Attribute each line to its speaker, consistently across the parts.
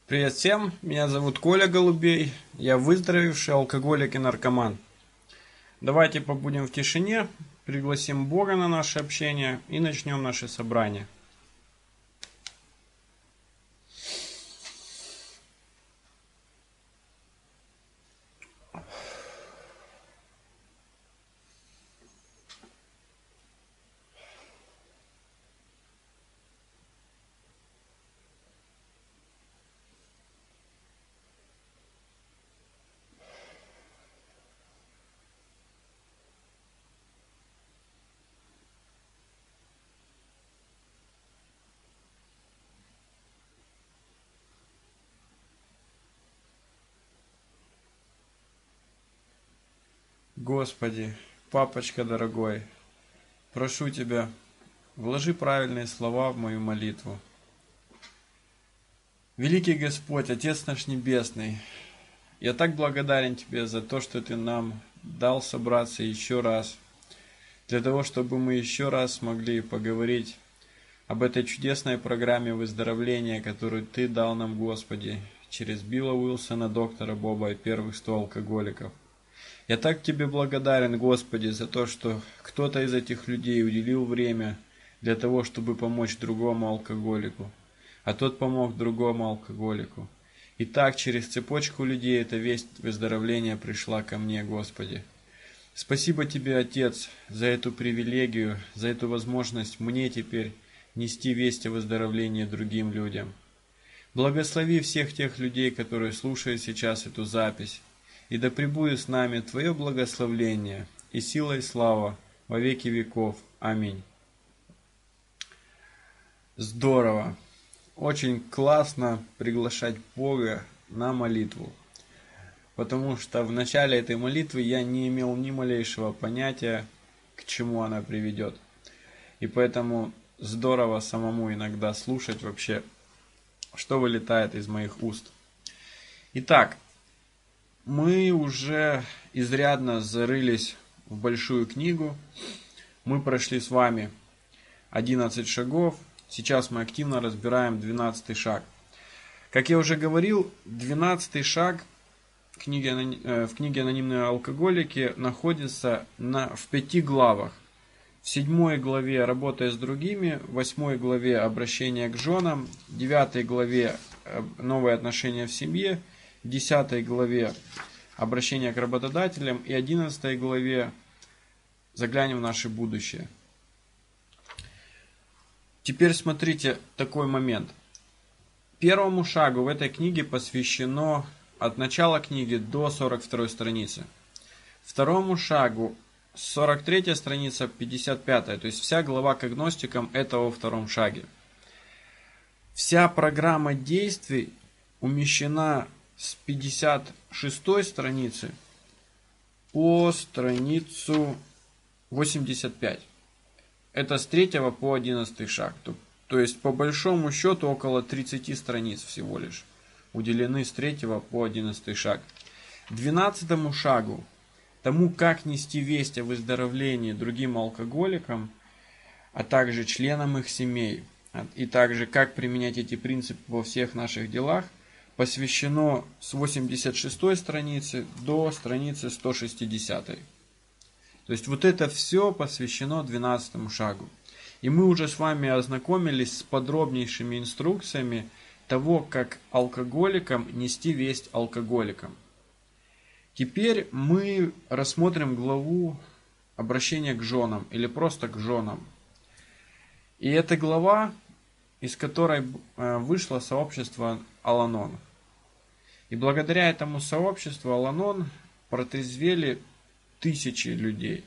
Speaker 1: Привет всем, меня зовут Коля Голубей, я выздоровевший алкоголик и наркоман. Давайте побудем в тишине, пригласим Бога на наше общение и начнем наше собрание. Господи, папочка дорогой, прошу Тебя, вложи правильные слова в мою молитву. Великий Господь, Отец наш Небесный, я так благодарен Тебе за то, что Ты нам дал собраться еще раз, для того, чтобы мы еще раз смогли поговорить об этой чудесной программе выздоровления, которую Ты дал нам, Господи, через Билла Уилсона, доктора Боба и первых 100 алкоголиков. Я так Тебе благодарен, Господи, за то, что кто-то из этих людей уделил время для того, чтобы помочь другому алкоголику, а тот помог другому алкоголику. И так через цепочку людей эта весть выздоровления пришла ко мне, Господи. Спасибо Тебе, Отец, за эту привилегию, за эту возможность мне теперь нести весть о выздоровлении другим людям. Благослови всех тех людей, которые слушают сейчас эту запись, и да пребудет с нами Твое благословление и сила и слава во веки веков. Аминь. Здорово! Очень классно приглашать Бога на молитву, потому что в начале этой молитвы я не имел ни малейшего понятия, к чему она приведет. И поэтому здорово самому иногда слушать вообще, что вылетает из моих уст. Итак, мы уже изрядно зарылись в большую книгу. Мы прошли с вами 11 шагов. Сейчас мы активно разбираем 12 шаг. Как я уже говорил, 12 шаг в книге «Анонимные алкоголики» находится в 5 главах. В 7 главе «Работая с другими», в 8 главе «Обращение к женам», в 9 главе «Новые отношения в семье», в 10 главе «Обращение к работодателям» и 11 главе «Заглянем в наше будущее». Теперь смотрите такой момент. Первому шагу в этой книге посвящено от начала книги до 42 страницы. Второму шагу 43 страница, 55, то есть вся глава к агностикам это во втором шаге. Вся программа действий умещена с 56 страницы по страницу 85. Это с 3 по 11 шаг. То есть по большому счету около 30 страниц всего лишь уделены с 3 по 11 шаг. 12 шагу, тому, как нести весть о выздоровлении другим алкоголикам, а также членам их семей, и также как применять эти принципы во всех наших делах, посвящено с 86 страницы до страницы 160. То есть вот это все посвящено 12 шагу. И мы уже с вами ознакомились с подробнейшими инструкциями того, как алкоголикам нести весть алкоголикам. Теперь мы рассмотрим главу «Обращение к женам» или просто к женам. И это глава, из которой вышло сообщество Ал-Анон. И благодаря этому сообществу Ал-Анон протрезвели тысячи людей.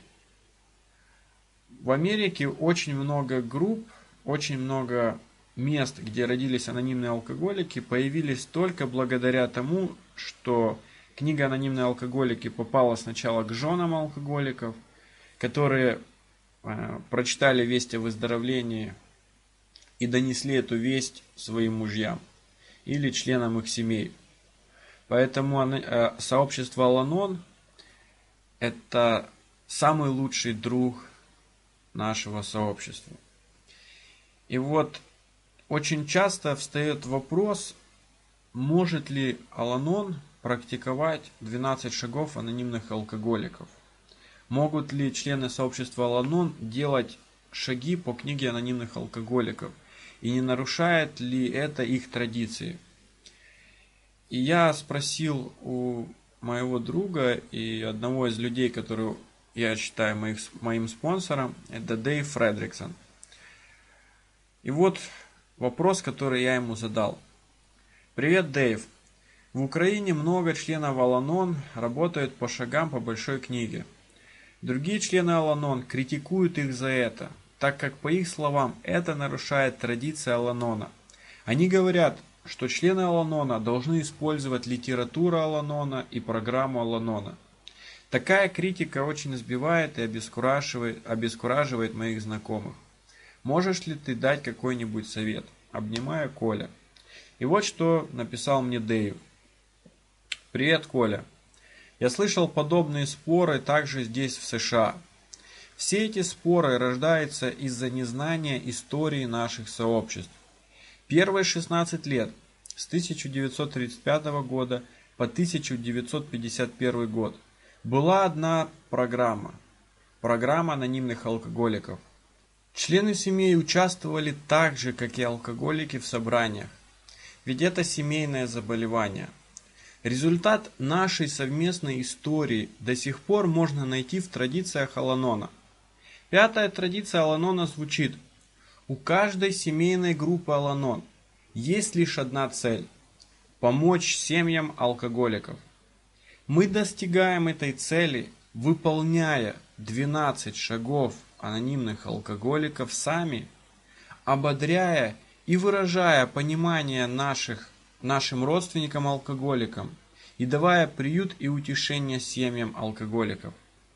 Speaker 1: В Америке очень много групп, очень много мест, где родились анонимные алкоголики, появились только благодаря тому, что книга «Анонимные алкоголики» попала сначала к женам алкоголиков, которые прочитали весть о выздоровлении и донесли эту весть своим мужьям или членам их семей. Поэтому сообщество Ал-Анон – это самый лучший друг нашего сообщества. И вот очень часто встает вопрос может ли Ал-Анон практиковать 12 шагов анонимных алкоголиков? Могут ли члены сообщества Ал-Анон делать шаги по книге анонимных алкоголиков? И не нарушает ли это их традиции? И я спросил у моего друга и одного из людей, которого я считаю моим спонсором, это Дэйв Фредриксон. И вот вопрос, который я ему задал. Привет, Дэйв. В Украине много членов Ал-Анон работают по шагам по большой книге. Другие члены Ал-Анон критикуют их за это, так как, по их словам, это нарушает традиции Ал-Анона. Они говорят, что члены Ал-Анона должны использовать литературу Ал-Анона и программу Ал-Анона. Такая критика очень сбивает и обескураживает моих знакомых. Можешь ли ты дать какой-нибудь совет? Обнимаю, Коля. И вот что написал мне Дэйв. Привет, Коля. Я слышал подобные споры также здесь, в США. Все эти споры рождаются из-за незнания истории наших сообществ. Первые 16 лет, с 1935 года по 1951 год, была одна программа анонимных алкоголиков. Члены семей участвовали так же, как и алкоголики в собраниях, ведь это семейное заболевание. Результат нашей совместной истории до сих пор можно найти в традициях Ал-Анона. Пятая традиция Ал-Анона звучит: у каждой семейной группы Ал-Анон есть лишь одна цель – помочь семьям алкоголиков. Мы достигаем этой цели, выполняя 12 шагов анонимных алкоголиков сами, ободряя и выражая понимание нашим родственникам-алкоголикам и давая приют и утешение семьям алкоголиков.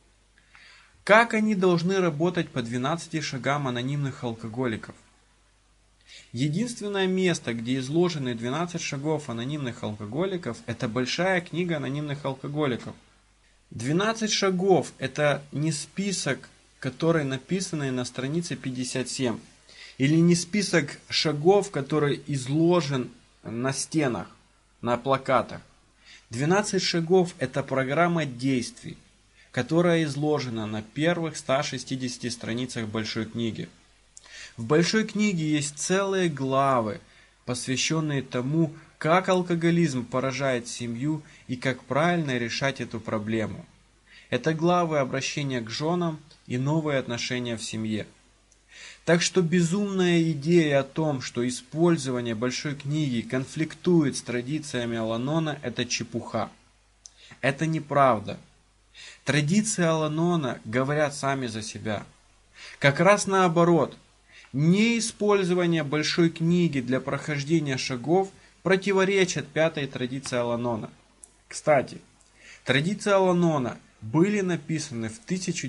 Speaker 1: Как они должны работать по 12 шагам анонимных алкоголиков? Единственное место, где изложены 12 шагов анонимных алкоголиков, это большая книга анонимных алкоголиков. 12 шагов – это не список, который написан на странице 57, или не список шагов, который изложен на стенах, на плакатах. 12 шагов – это программа действий, которая изложена на первых 160 страницах большой книги. В большой книге есть целые главы, посвященные тому, как алкоголизм поражает семью и как правильно решать эту проблему. Это главы обращения к женам и новые отношения в семье. Так что безумная идея о том, что использование большой книги конфликтует с традициями Ал-Анона, это чепуха. Это неправда. Традиции Ал-Анона говорят сами за себя. Как раз наоборот. Неиспользование большой книги для прохождения шагов противоречит пятой традиции Ал-Анона. Кстати, традиции Ал-Анона были написаны в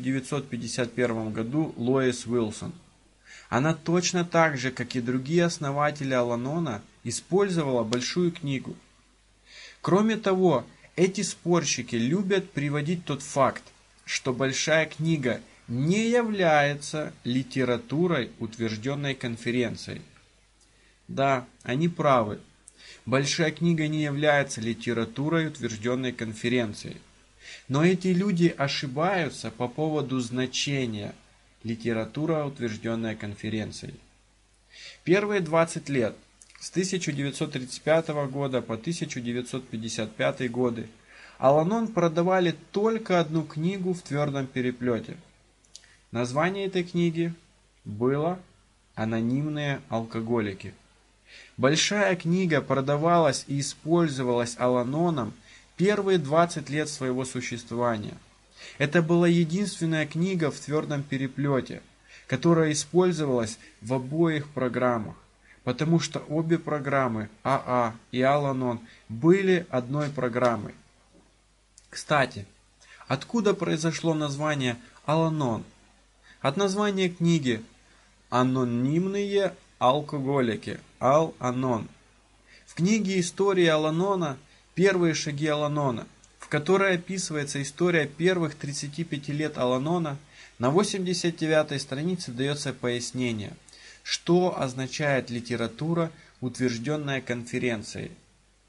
Speaker 1: 1951 году Лоис Уилсон. Она точно так же, как и другие основатели Ал-Анона, использовала большую книгу. Кроме того, эти спорщики любят приводить тот факт, что большая книга не является литературой, утвержденной конференцией. Да, они правы. Большая книга не является литературой, утвержденной конференцией. Но эти люди ошибаются по поводу значения литература, утвержденная конференцией. Первые 20 лет, с 1935 года по 1955 годы, Ал-Анон продавали только одну книгу в твердом переплете. Название этой книги было «Анонимные алкоголики». Большая книга продавалась и использовалась Ал-Аноном первые 20 лет своего существования. Это была единственная книга в твердом переплете, которая использовалась в обоих программах, потому что обе программы, АА и Ал-Анон, были одной программой. Кстати, откуда произошло название Ал-Анон? От названия книги «Анонимные алкоголики» Ал-Анон. В книге «История Ал-Анона» «Первые шаги Ал-Анона», в которой описывается история первых 35 лет Ал-Анона, на 89-й странице дается пояснение, что означает литература, утвержденная конференцией.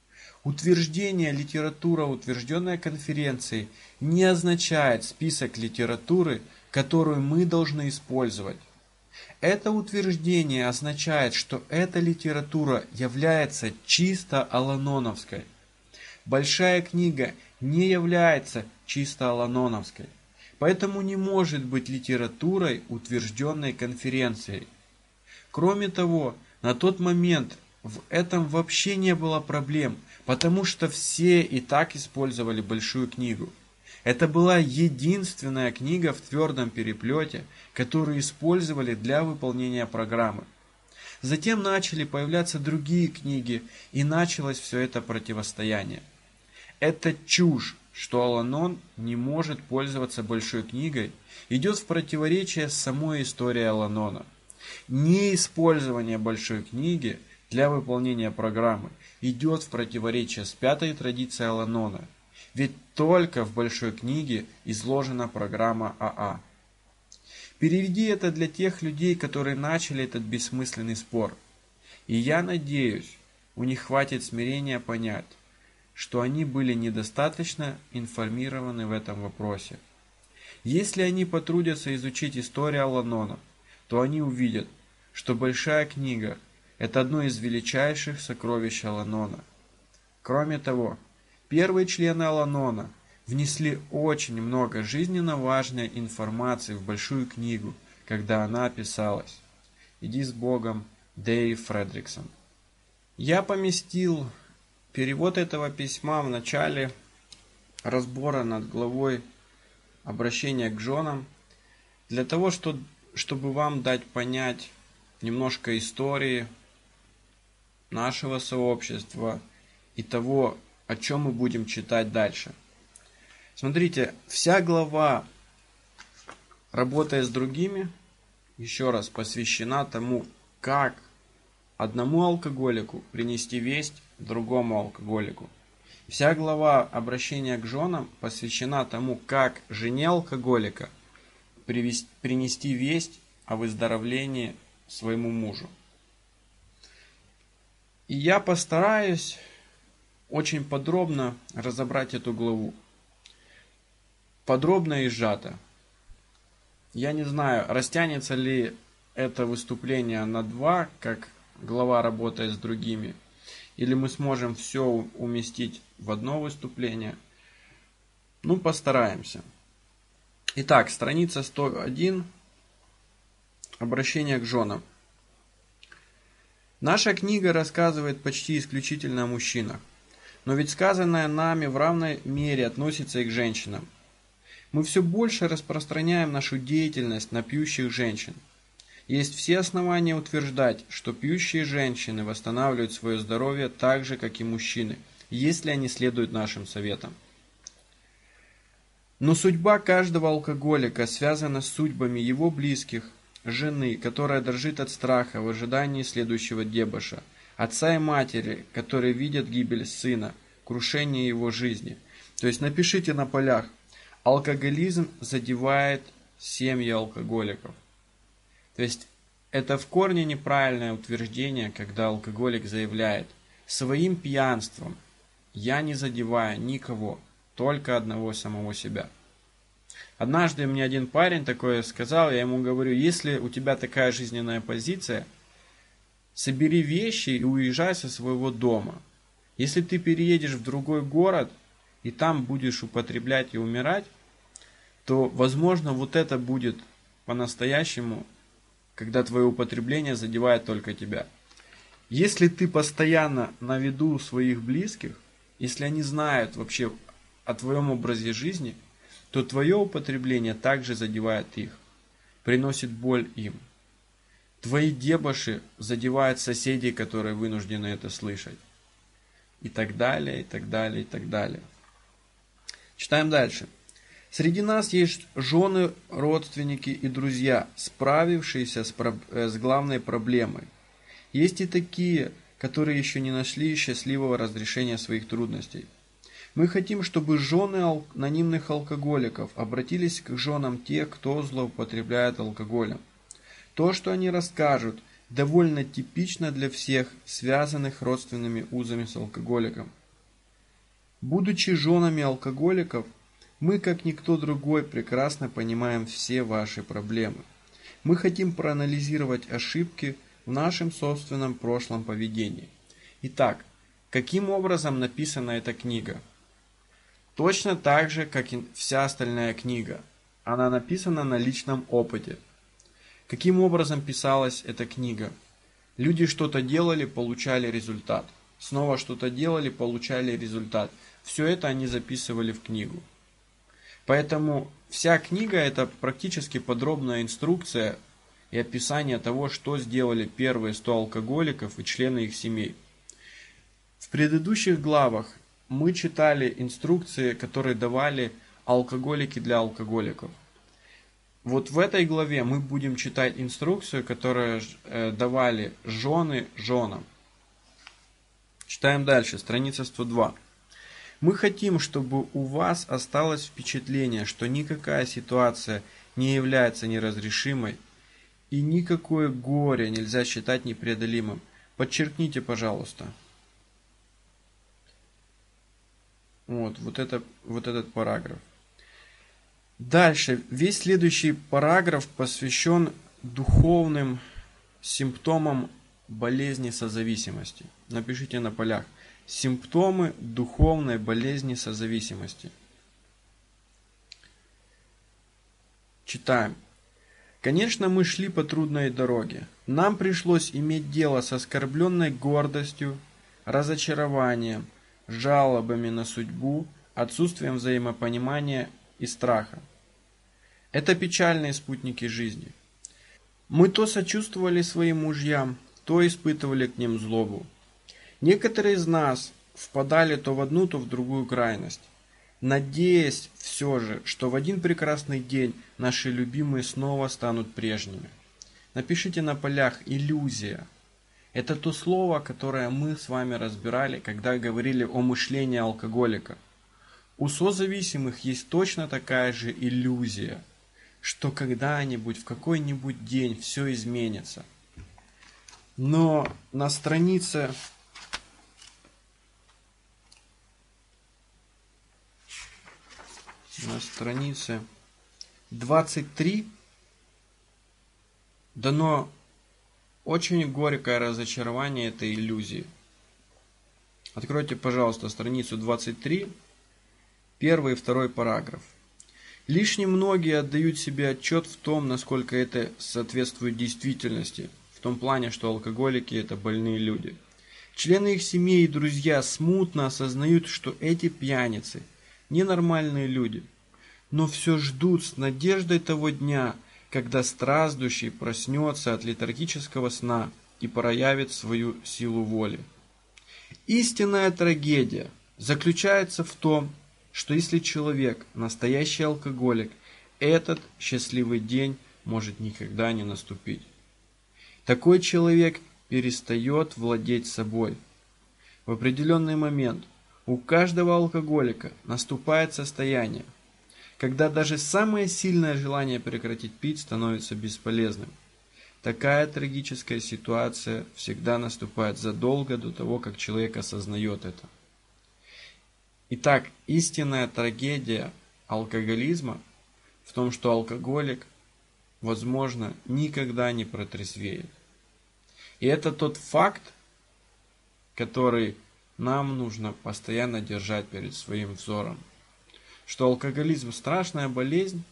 Speaker 1: Утверждение литература, утвержденная конференцией, не означает список литературы, которую мы должны использовать. Это утверждение означает, что эта литература является чисто аланоновской. Большая книга не является чисто аланоновской, поэтому не может быть литературой, утвержденной конференцией. Кроме того, на тот момент в этом вообще не было проблем, потому что все и так использовали большую книгу. Это была единственная книга в твердом переплете, которую использовали для выполнения программы. Затем начали появляться другие книги, и началось все это противостояние. Это чушь, что Аланон не может пользоваться большой книгой, идет в противоречие с самой историей Аланона. Неиспользование большой книги для выполнения программы идет в противоречие с пятой традицией Аланона, ведь только в большой книге изложена программа АА. Переведи это для тех людей, которые начали этот бессмысленный спор. И я надеюсь, у них хватит смирения понять, что они были недостаточно информированы в этом вопросе. Если они потрудятся изучить историю Аланона, то они увидят, что большая книга – это одно из величайших сокровищ Аланона. Кроме того, первые члены Аланона внесли очень много жизненно важной информации в большую книгу, когда она писалась. Иди с Богом, Дэйв Фредриксон. Я поместил перевод этого письма в начале разбора над главой обращения к женам, для того, чтобы вам дать понять немножко истории нашего сообщества и того, о чем мы будем читать дальше. Смотрите, вся глава, работая с другими, еще раз посвящена тому, как одному алкоголику принести весть другому алкоголику. Вся глава обращения к женам посвящена тому, как жене алкоголика принести весть о выздоровлении своему мужу. И я постараюсь очень подробно разобрать эту главу. Подробно и сжато. Я не знаю, растянется ли это выступление на 2, как глава работает с другими, или мы сможем все уместить в одно выступление. Ну, постараемся. Итак, страница 101. Обращение к женам. Наша книга рассказывает почти исключительно о мужчинах, но ведь сказанное нами в равной мере относится и к женщинам. Мы все больше распространяем нашу деятельность на пьющих женщин. Есть все основания утверждать, что пьющие женщины восстанавливают свое здоровье так же, как и мужчины, если они следуют нашим советам. Но судьба каждого алкоголика связана с судьбами его близких, жены, которая дрожит от страха в ожидании следующего дебоша, отца и матери, которые видят гибель сына, крушение его жизни. То есть напишите на полях: алкоголизм задевает семьи алкоголиков. То есть это в корне неправильное утверждение, когда алкоголик заявляет: своим пьянством я не задеваю никого, только одного самого себя. Однажды мне один парень такое сказал, я ему говорю: если у тебя такая жизненная позиция, собери вещи и уезжай со своего дома. Если ты переедешь в другой город и там будешь употреблять и умирать, то, возможно, вот это будет по-настоящему, когда твое употребление задевает только тебя. Если ты постоянно на виду у своих близких, если они знают вообще о твоем образе жизни, то твое употребление также задевает их, приносит боль им. Твои дебоши задевают соседей, которые вынуждены это слышать. И так далее, и так далее, и так далее. Читаем дальше. Среди нас есть жены, родственники и друзья, справившиеся с главной проблемой. Есть и такие, которые еще не нашли счастливого разрешения своих трудностей. Мы хотим, чтобы жены анонимных алкоголиков обратились к женам тех, кто злоупотребляет алкоголем. То, что они расскажут, довольно типично для всех, связанных родственными узами с алкоголиком. Будучи женами алкоголиков, мы, как никто другой, прекрасно понимаем все ваши проблемы. Мы хотим проанализировать ошибки в нашем собственном прошлом поведении. Итак, каким образом написана эта книга? Точно так же, как и вся остальная книга. Она написана на личном опыте. Каким образом писалась эта книга? Люди что-то делали, получали результат. Снова что-то делали, получали результат. Все это они записывали в книгу. Поэтому вся книга — это практически подробная инструкция и описание того, что сделали первые 100 алкоголиков и члены их семей. В предыдущих главах мы читали инструкции, которые давали алкоголики для алкоголиков. Вот в этой главе мы будем читать инструкцию, которую давали жены женам. Читаем дальше, страница 102. Мы хотим, чтобы у вас осталось впечатление, что никакая ситуация не является неразрешимой и никакое горе нельзя считать непреодолимым. Подчеркните, пожалуйста. Вот этот параграф. Дальше. Весь следующий параграф посвящен духовным симптомам болезни созависимости. Напишите на полях. Симптомы духовной болезни созависимости. Читаем. Конечно, мы шли по трудной дороге. Нам пришлось иметь дело с оскорбленной гордостью, разочарованием, жалобами на судьбу, отсутствием взаимопонимания и страха. Это печальные спутники жизни. Мы то сочувствовали своим мужьям, то испытывали к ним злобу. Некоторые из нас впадали то в одну, то в другую крайность, надеясь все же, что в один прекрасный день наши любимые снова станут прежними. Напишите на полях «иллюзия». Это то слово, которое мы с вами разбирали, когда говорили о мышлении алкоголика. У созависимых есть точно такая же иллюзия, что когда-нибудь, в какой-нибудь день все изменится. Но на странице 23 дано очень горькое разочарование этой иллюзии. Откройте, пожалуйста, страницу 23, первый и второй параграф. Лишь немногие отдают себе отчет в том, насколько это соответствует действительности, в том плане, что алкоголики – это больные люди. Члены их семей и друзья смутно осознают, что эти пьяницы – ненормальные люди, но все ждут с надеждой того дня, когда страждущий проснется от летаргического сна и проявит свою силу воли. Истинная трагедия заключается в том, что если человек настоящий алкоголик, этот счастливый день может никогда не наступить. Такой человек перестает владеть собой. В определенный момент у каждого алкоголика наступает состояние, когда даже самое сильное желание прекратить пить становится бесполезным. Такая трагическая ситуация всегда наступает задолго до того, как человек осознает это. Итак, истинная трагедия алкоголизма в том, что алкоголик, возможно, никогда не протрезвеет. И это тот факт, который нам нужно постоянно держать перед своим взором. Что алкоголизм страшная болезнь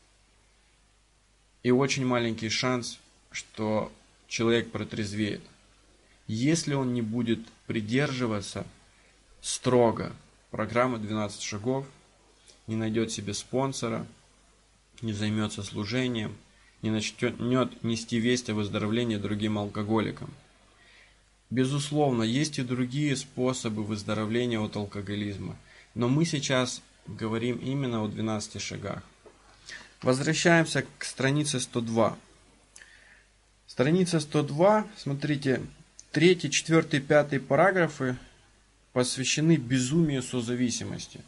Speaker 1: и очень маленький шанс, что человек протрезвеет, если он не будет придерживаться строго программы 12 шагов, не найдет себе спонсора, не займется служением, не начнет нести весть о выздоровлении другим алкоголикам. Безусловно, есть и другие способы выздоровления от алкоголизма, но мы сейчас говорим именно о 12 шагах. Возвращаемся к странице 102. Страница 102, смотрите, 3, 4, 5 параграфы посвящены безумию созависимости.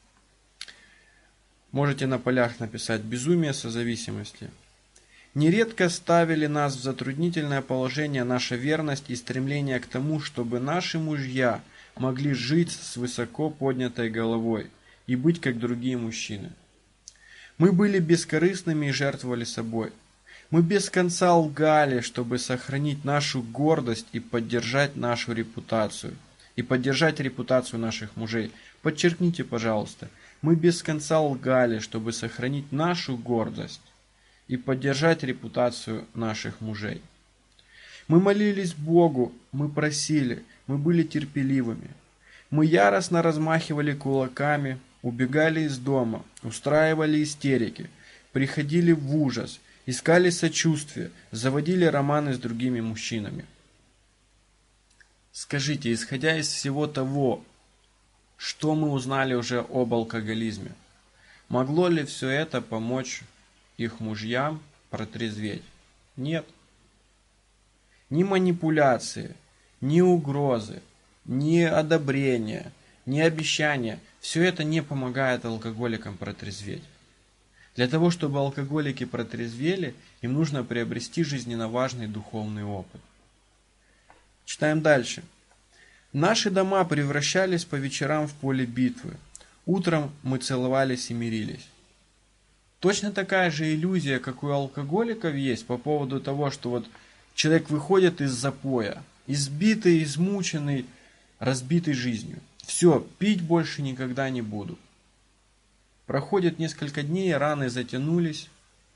Speaker 1: Можете на полях написать «безумие созависимости». Нередко ставили нас в затруднительное положение наша верность и стремление к тому, чтобы наши мужья могли жить с высоко поднятой головой и быть как другие мужчины. Мы были бескорыстными и жертвовали собой. Мы без конца лгали, чтобы сохранить нашу гордость и поддержать нашу репутацию. И поддержать репутацию наших мужей. Подчеркните, пожалуйста, мы без конца лгали, чтобы сохранить нашу гордость и поддержать репутацию наших мужей. Мы молились Богу, мы просили, мы были терпеливыми. Мы яростно размахивали кулаками, убегали из дома, устраивали истерики, приходили в ужас, искали сочувствия, заводили романы с другими мужчинами. Скажите, исходя из всего того, что мы узнали уже об алкоголизме, могло ли все это помочь их мужьям протрезветь? Нет. Ни манипуляции, ни угрозы, ни одобрения, ни обещания – все это не помогает алкоголикам протрезветь. Для того, чтобы алкоголики протрезвели, им нужно приобрести жизненно важный духовный опыт. Читаем дальше. Наши дома превращались по вечерам в поле битвы. Утром мы целовались и мирились. Точно такая же иллюзия, как у алкоголиков есть по поводу того, что вот человек выходит из запоя, избитый, измученный, разбитый жизнью. Все, пить больше никогда не буду. Проходит несколько дней, раны затянулись,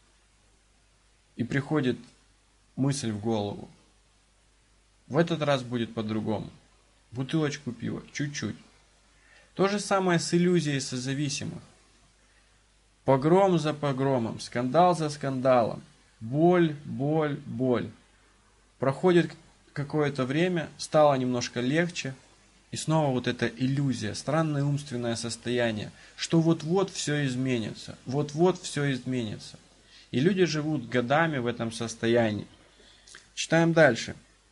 Speaker 1: и приходит мысль в голову. В этот раз будет по-другому. Бутылочку пива, чуть-чуть. То же самое с иллюзией созависимых. Погром за погромом, скандал за скандалом, боль, боль, боль. Проходит какое-то время, стало немножко легче, и снова вот эта иллюзия, странное умственное состояние, что вот-вот все изменится, вот-вот все изменится. И люди живут годами в этом состоянии. Читаем дальше.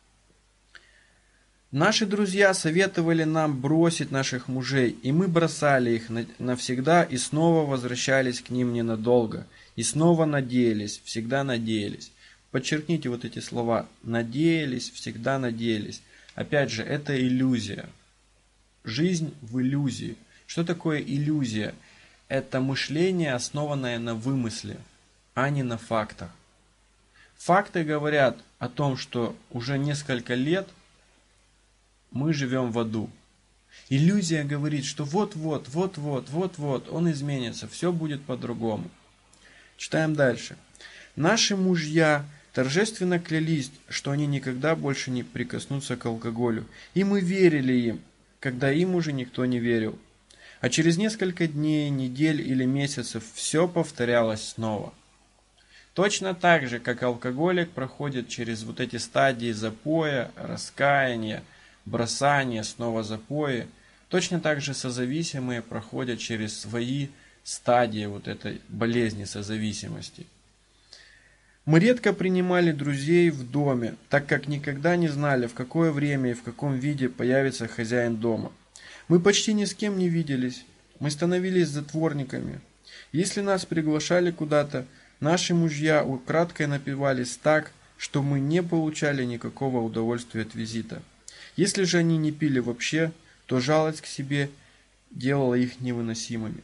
Speaker 1: Наши друзья советовали нам бросить наших мужей, и мы бросали их навсегда и снова возвращались к ним ненадолго. И снова надеялись, всегда надеялись. Подчеркните вот эти слова. Надеялись, всегда надеялись. Опять же, это иллюзия. Жизнь в иллюзии. Что такое иллюзия? Это мышление, основанное на вымысле, а не на фактах. Факты говорят о том, что уже несколько лет мы живем в аду. Иллюзия говорит, что вот-вот, вот-вот, вот-вот он изменится, все будет по-другому. Читаем дальше. Наши мужья торжественно клялись, что они никогда больше не прикоснутся к алкоголю. И мы верили им, когда им уже никто не верил. А через несколько дней, недель или месяцев все повторялось снова. Точно так же, как алкоголик проходит через вот эти стадии запоя, раскаяния, бросания, снова запои, точно так же созависимые проходят через свои стадии вот этой болезни созависимости. Мы редко принимали друзей в доме, так как никогда не знали, в какое время и в каком виде появится хозяин дома. Мы почти ни с кем не виделись, мы становились затворниками. Если нас приглашали куда-то, наши мужья украдкой напивались так, что мы не получали никакого удовольствия от визита. Если же они не пили вообще, то жалость к себе делала их невыносимыми.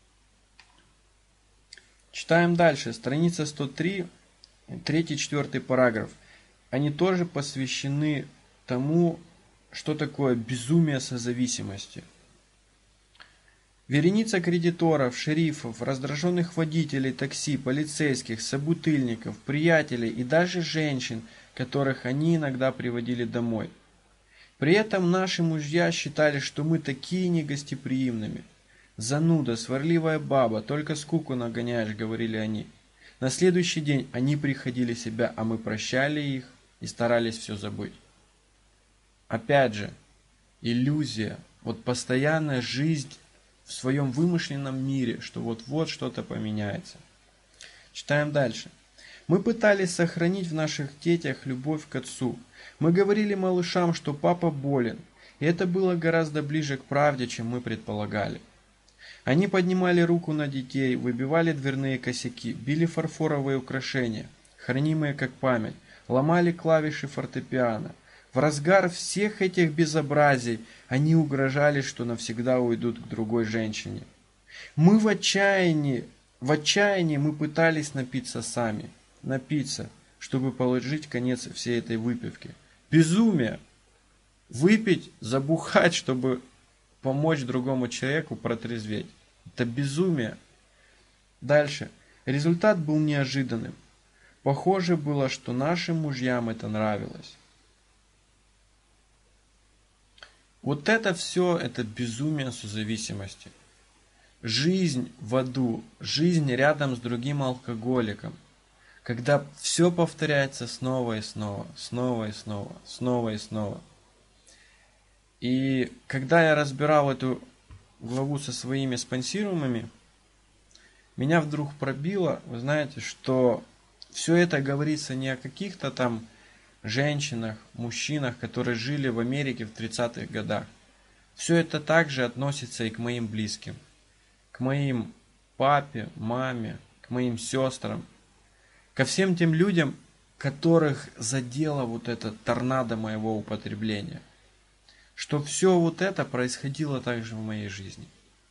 Speaker 1: Читаем дальше. Страница 103, 3-4 параграф. Они тоже посвящены тому, что такое безумие созависимости. Вереница кредиторов, шерифов, раздраженных водителей такси, полицейских, собутыльников, приятелей и даже женщин, которых они иногда приводили домой. При этом наши мужья считали, что мы такие негостеприимными. «Зануда, сварливая баба, только скуку нагоняешь», — говорили они. На следующий день они приходили в себя, а мы прощали их и старались все забыть. Опять же, иллюзия, вот постоянная жизнь в своем вымышленном мире, что вот-вот что-то поменяется. Читаем дальше. Мы пытались сохранить в наших детях любовь к отцу. Мы говорили малышам, что папа болен, и это было гораздо ближе к правде, чем мы предполагали. Они поднимали руку на детей, выбивали дверные косяки, били фарфоровые украшения, хранимые как память, ломали клавиши фортепиано, В разгар всех этих безобразий они угрожали, что навсегда уйдут к другой женщине. Мы в отчаянии мы пытались напиться сами. Напиться, чтобы положить конец всей этой выпивке. Безумие! Выпить, забухать, чтобы помочь другому человеку протрезветь. Это безумие. Дальше. Результат был неожиданным. Похоже было, что нашим мужьям это нравилось. Вот это все, это безумие созависимости. Жизнь в аду, жизнь рядом с другим алкоголиком. Когда все повторяется снова и снова, снова и снова, снова и снова. И когда я разбирал эту главу со своими спонсируемыми, меня вдруг пробило, вы знаете, что все это говорится не о каких-то там женщинах, мужчинах, которые жили в Америке в 30-х годах. Все это также относится и к моим близким, к моим папе, маме, к моим сестрам, ко всем тем людям, которых задело вот это торнадо моего употребления. Что все вот это происходило также в моей жизни.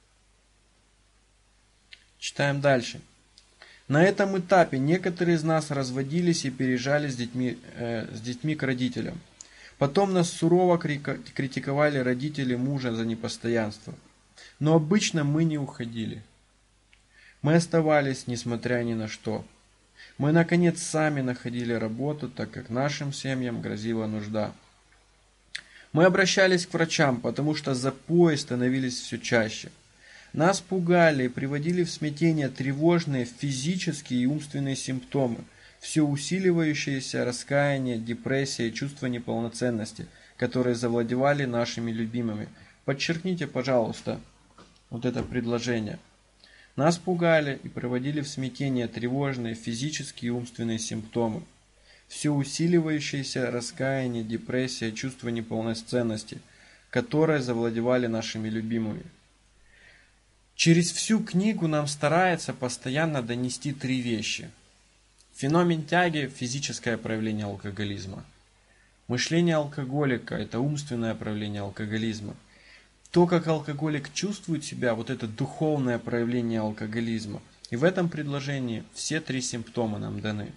Speaker 1: Читаем дальше. На этом этапе некоторые из нас разводились и переезжали с детьми к родителям. Потом нас сурово критиковали родители мужа за непостоянство. Но обычно мы не уходили. Мы оставались, несмотря ни на что. Мы, наконец, сами находили работу, так как нашим семьям грозила нужда. Мы обращались к врачам, потому что запои становились все чаще. Нас пугали и приводили в смятение тревожные физические и умственные симптомы, все усиливающееся раскаяние, депрессия и чувство неполноценности, которые завладевали нашими любимыми. Подчеркните, пожалуйста, вот это предложение. Нас пугали и приводили в смятение тревожные физические и умственные симптомы, все усиливающееся раскаяние, депрессия, чувство неполноценности, которые завладевали нашими любимыми. Через всю книгу нам старается постоянно донести три вещи. Феномен тяги – физическое проявление алкоголизма. Мышление алкоголика – это умственное проявление алкоголизма. То, как алкоголик чувствует себя, вот это духовное проявление алкоголизма. И в этом предложении все три симптома нам даны.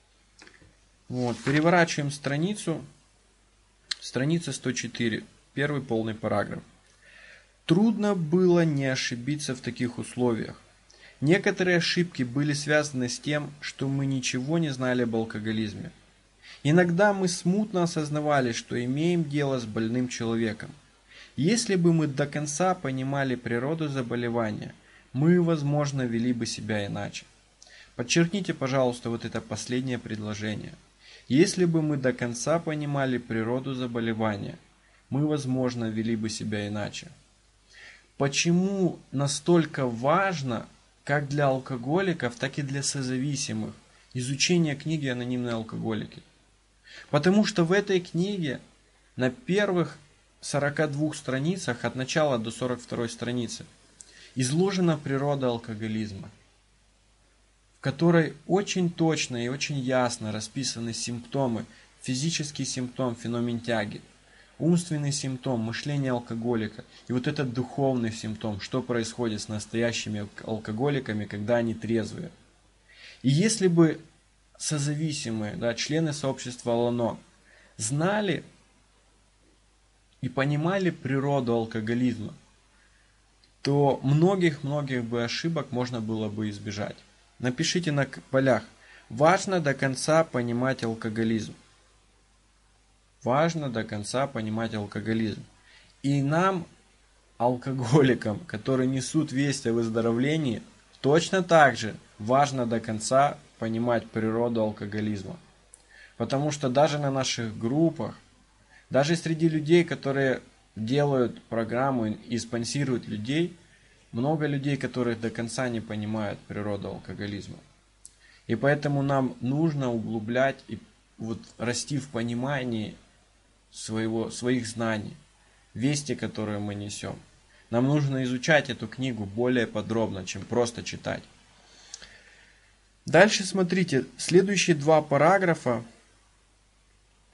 Speaker 1: Вот, переворачиваем страницу. Страница 104, первый полный параграф. Трудно было не ошибиться в таких условиях. Некоторые ошибки были связаны с тем, что мы ничего не знали об алкоголизме. Иногда мы смутно осознавали, что имеем дело с больным человеком. Если бы мы до конца понимали природу заболевания, мы, возможно, вели бы себя иначе. Подчеркните, пожалуйста, вот это последнее предложение. Если бы мы до конца понимали природу заболевания, мы, возможно, вели бы себя иначе. Почему настолько важно, как для алкоголиков, так и для созависимых, изучение книги «Анонимные алкоголики»? Потому что в этой книге на первых 42 страницах, от начала до 42 страницы, изложена природа алкоголизма, в которой очень точно и очень ясно расписаны симптомы, физический симптом, феномен тяги, умственный симптом, мышление алкоголика и вот этот духовный симптом, что происходит с настоящими алкоголиками, когда они трезвые. И если бы созависимые, члены сообщества Алано знали и понимали природу алкоголизма, то многих бы ошибок можно было бы избежать. Напишите на полях: важно до конца понимать алкоголизм. Важно до конца понимать алкоголизм. И нам, алкоголикам, которые несут весть о выздоровлении, точно так же важно до конца понимать природу алкоголизма. Потому что даже на наших группах, даже среди людей, которые делают программу и спонсируют людей, много людей, которые до конца не понимают природу алкоголизма. И поэтому нам нужно углублять и расти в понимании своих знаний, вести, которые мы несем. Нам нужно изучать эту книгу более подробно, чем просто читать. Дальше смотрите, следующие два параграфа,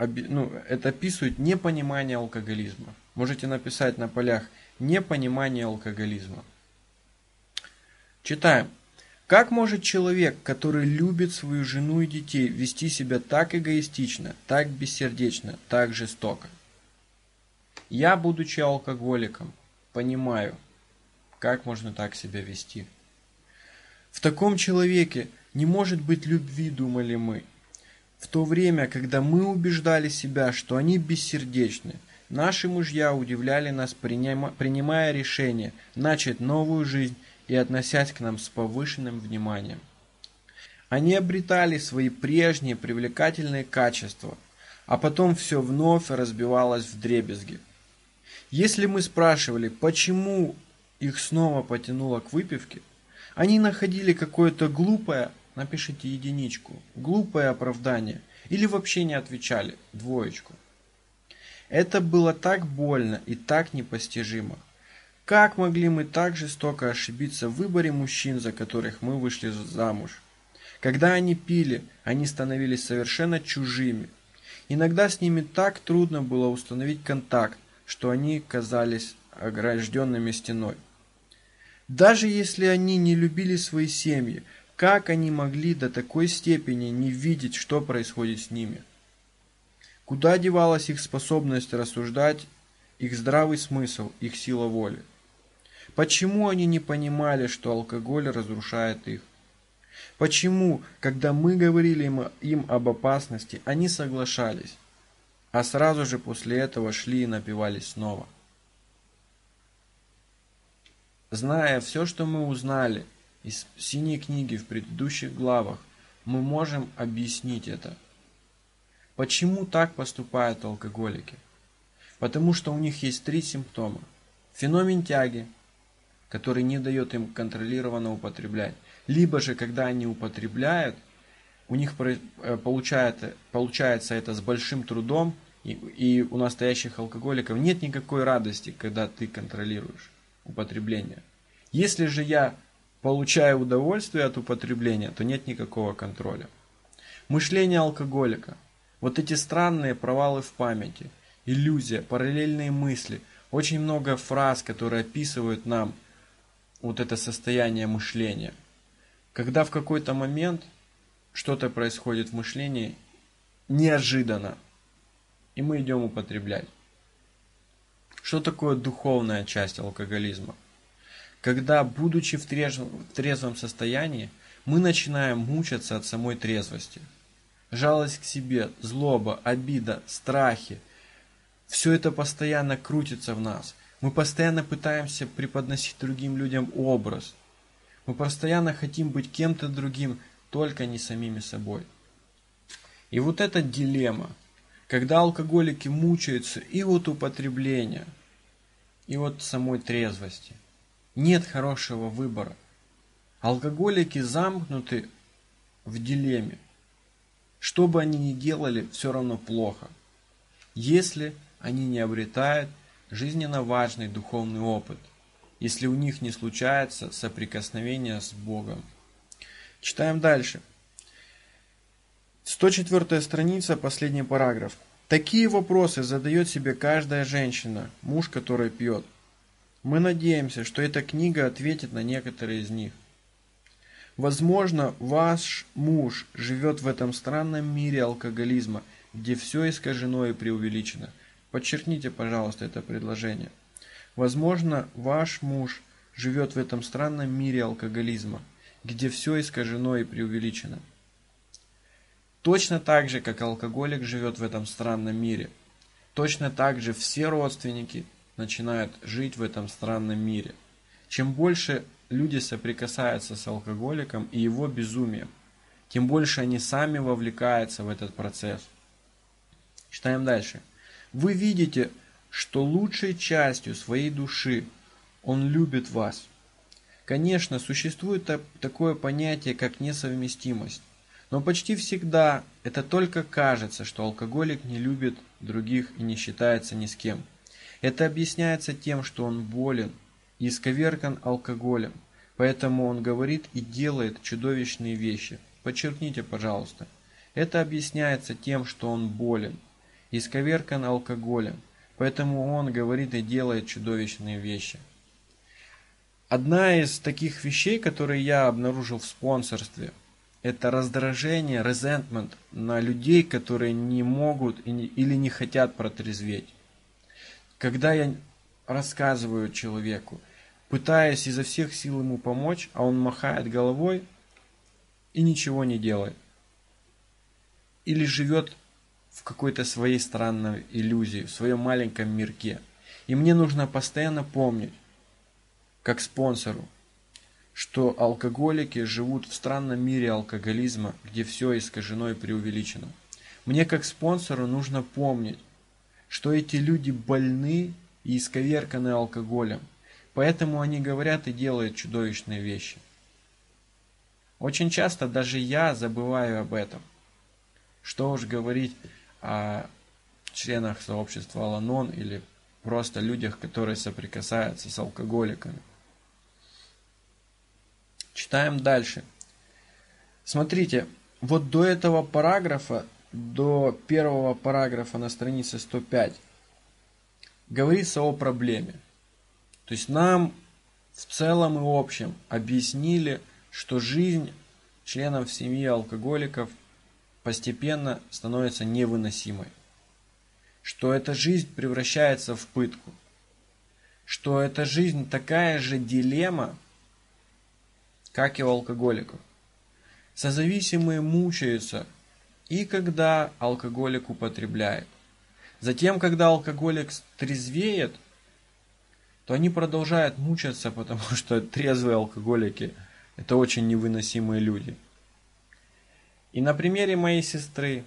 Speaker 1: это описывает непонимание алкоголизма. Можете написать на полях «непонимание алкоголизма». Читаем. Как может человек, который любит свою жену и детей, вести себя так эгоистично, так бессердечно, так жестоко? Я, будучи алкоголиком, понимаю, как можно так себя вести. В таком человеке не может быть любви, думали мы. В то время, когда мы убеждали себя, что они бессердечны, наши мужья удивляли нас, принимая решение начать новую жизнь и относясь к нам с повышенным вниманием. Они обретали свои прежние привлекательные качества, а потом все вновь разбивалось вдребезги. Если мы спрашивали, почему их снова потянуло к выпивке, они находили какое-то глупое, напишите единичку, глупое оправдание, или вообще не отвечали, двоечку. Это было так больно и так непостижимо. Как могли мы так жестоко ошибиться в выборе мужчин, за которых мы вышли замуж? Когда они пили, они становились совершенно чужими. Иногда с ними так трудно было установить контакт, что они казались огражденными стеной. Даже если они не любили свои семьи, как они могли до такой степени не видеть, что происходит с ними? Куда девалась их способность рассуждать, их здравый смысл, их сила воли? Почему они не понимали, что алкоголь разрушает их? Почему, когда мы говорили им об опасности, они соглашались, а сразу же после этого шли и напивались снова? Зная все, что мы узнали из синей книги в предыдущих главах, мы можем объяснить это. Почему так поступают алкоголики? Потому что у них есть 3 симптома. Феномен тяги, который не дает им контролированно употреблять. Либо же, когда они употребляют, у них получается это с большим трудом, и у настоящих алкоголиков нет никакой радости, когда ты контролируешь употребление. Если же я получаю удовольствие от употребления, то нет никакого контроля. Мышление алкоголика. Вот эти странные провалы в памяти, иллюзия, параллельные мысли, очень много фраз, которые описывают нам вот это состояние мышления. Когда в какой-то момент что-то происходит в мышлении неожиданно, и мы идем употреблять. Что такое духовная часть алкоголизма? Когда, будучи в трезвом состоянии, мы начинаем мучаться от самой трезвости. Жалость к себе, злоба, обида, страхи – все это постоянно крутится в нас. Мы постоянно пытаемся преподносить другим людям образ. Мы постоянно хотим быть кем-то другим, только не самими собой. И вот эта дилемма, когда алкоголики мучаются и от употребления, и от самой трезвости. Нет хорошего выбора. Алкоголики замкнуты в дилемме. Что бы они ни делали, все равно плохо, если они не обретают жизненно важный духовный опыт, если у них не случается соприкосновение с Богом. Читаем дальше. 104 страница, последний параграф. Такие вопросы задает себе каждая женщина, муж, который пьет. Мы надеемся, что эта книга ответит на некоторые из них. Возможно, ваш муж живет в этом странном мире алкоголизма, где все искажено и преувеличено. Подчеркните, пожалуйста, это предложение. Возможно, ваш муж живет в этом странном мире алкоголизма, где все искажено и преувеличено. Точно так же, как алкоголик живет в этом странном мире, точно так же все родственники начинают жить в этом странном мире. Чем больше люди соприкасаются с алкоголиком и его безумием, тем больше они сами вовлекаются в этот процесс. Читаем дальше. Вы видите, что лучшей частью своей души он любит вас. Конечно, существует такое понятие, как несовместимость. Но почти всегда это только кажется, что алкоголик не любит других и не считается ни с кем. Это объясняется тем, что он болен и исковеркан алкоголем, поэтому он говорит и делает чудовищные вещи. Подчеркните, пожалуйста. Это объясняется тем, что он болен исковеркан алкоголем, поэтому он говорит и делает чудовищные вещи. Одна из таких вещей, которые я обнаружил в спонсорстве, это раздражение, resentment на людей, которые не могут или не хотят протрезветь. Когда я рассказываю человеку, пытаясь изо всех сил ему помочь, а он махает головой и ничего не делает. Или живет в какой-то своей странной иллюзии, в своем маленьком мирке. И мне нужно постоянно помнить, как спонсору, что алкоголики живут в странном мире алкоголизма, где все искажено и преувеличено. Мне как спонсору нужно помнить, что эти люди больны и исковерканы алкоголем, поэтому они говорят и делают чудовищные вещи. Очень часто даже я забываю об этом. Что уж говорить о членах сообщества Ал-Анон или просто людях, которые соприкасаются с алкоголиками. Читаем дальше. Смотрите, вот до этого параграфа, до первого параграфа на странице 105, говорится о проблеме. То есть нам в целом и общем объяснили, что жизнь членов семьи алкоголиков постепенно становится невыносимой. Что эта жизнь превращается в пытку. Что эта жизнь такая же дилемма, как и у алкоголиков. Созависимые мучаются и когда алкоголик употребляет. Затем, когда алкоголик трезвеет, то они продолжают мучаться, потому что трезвые алкоголики – это очень невыносимые люди. И на примере моей сестры,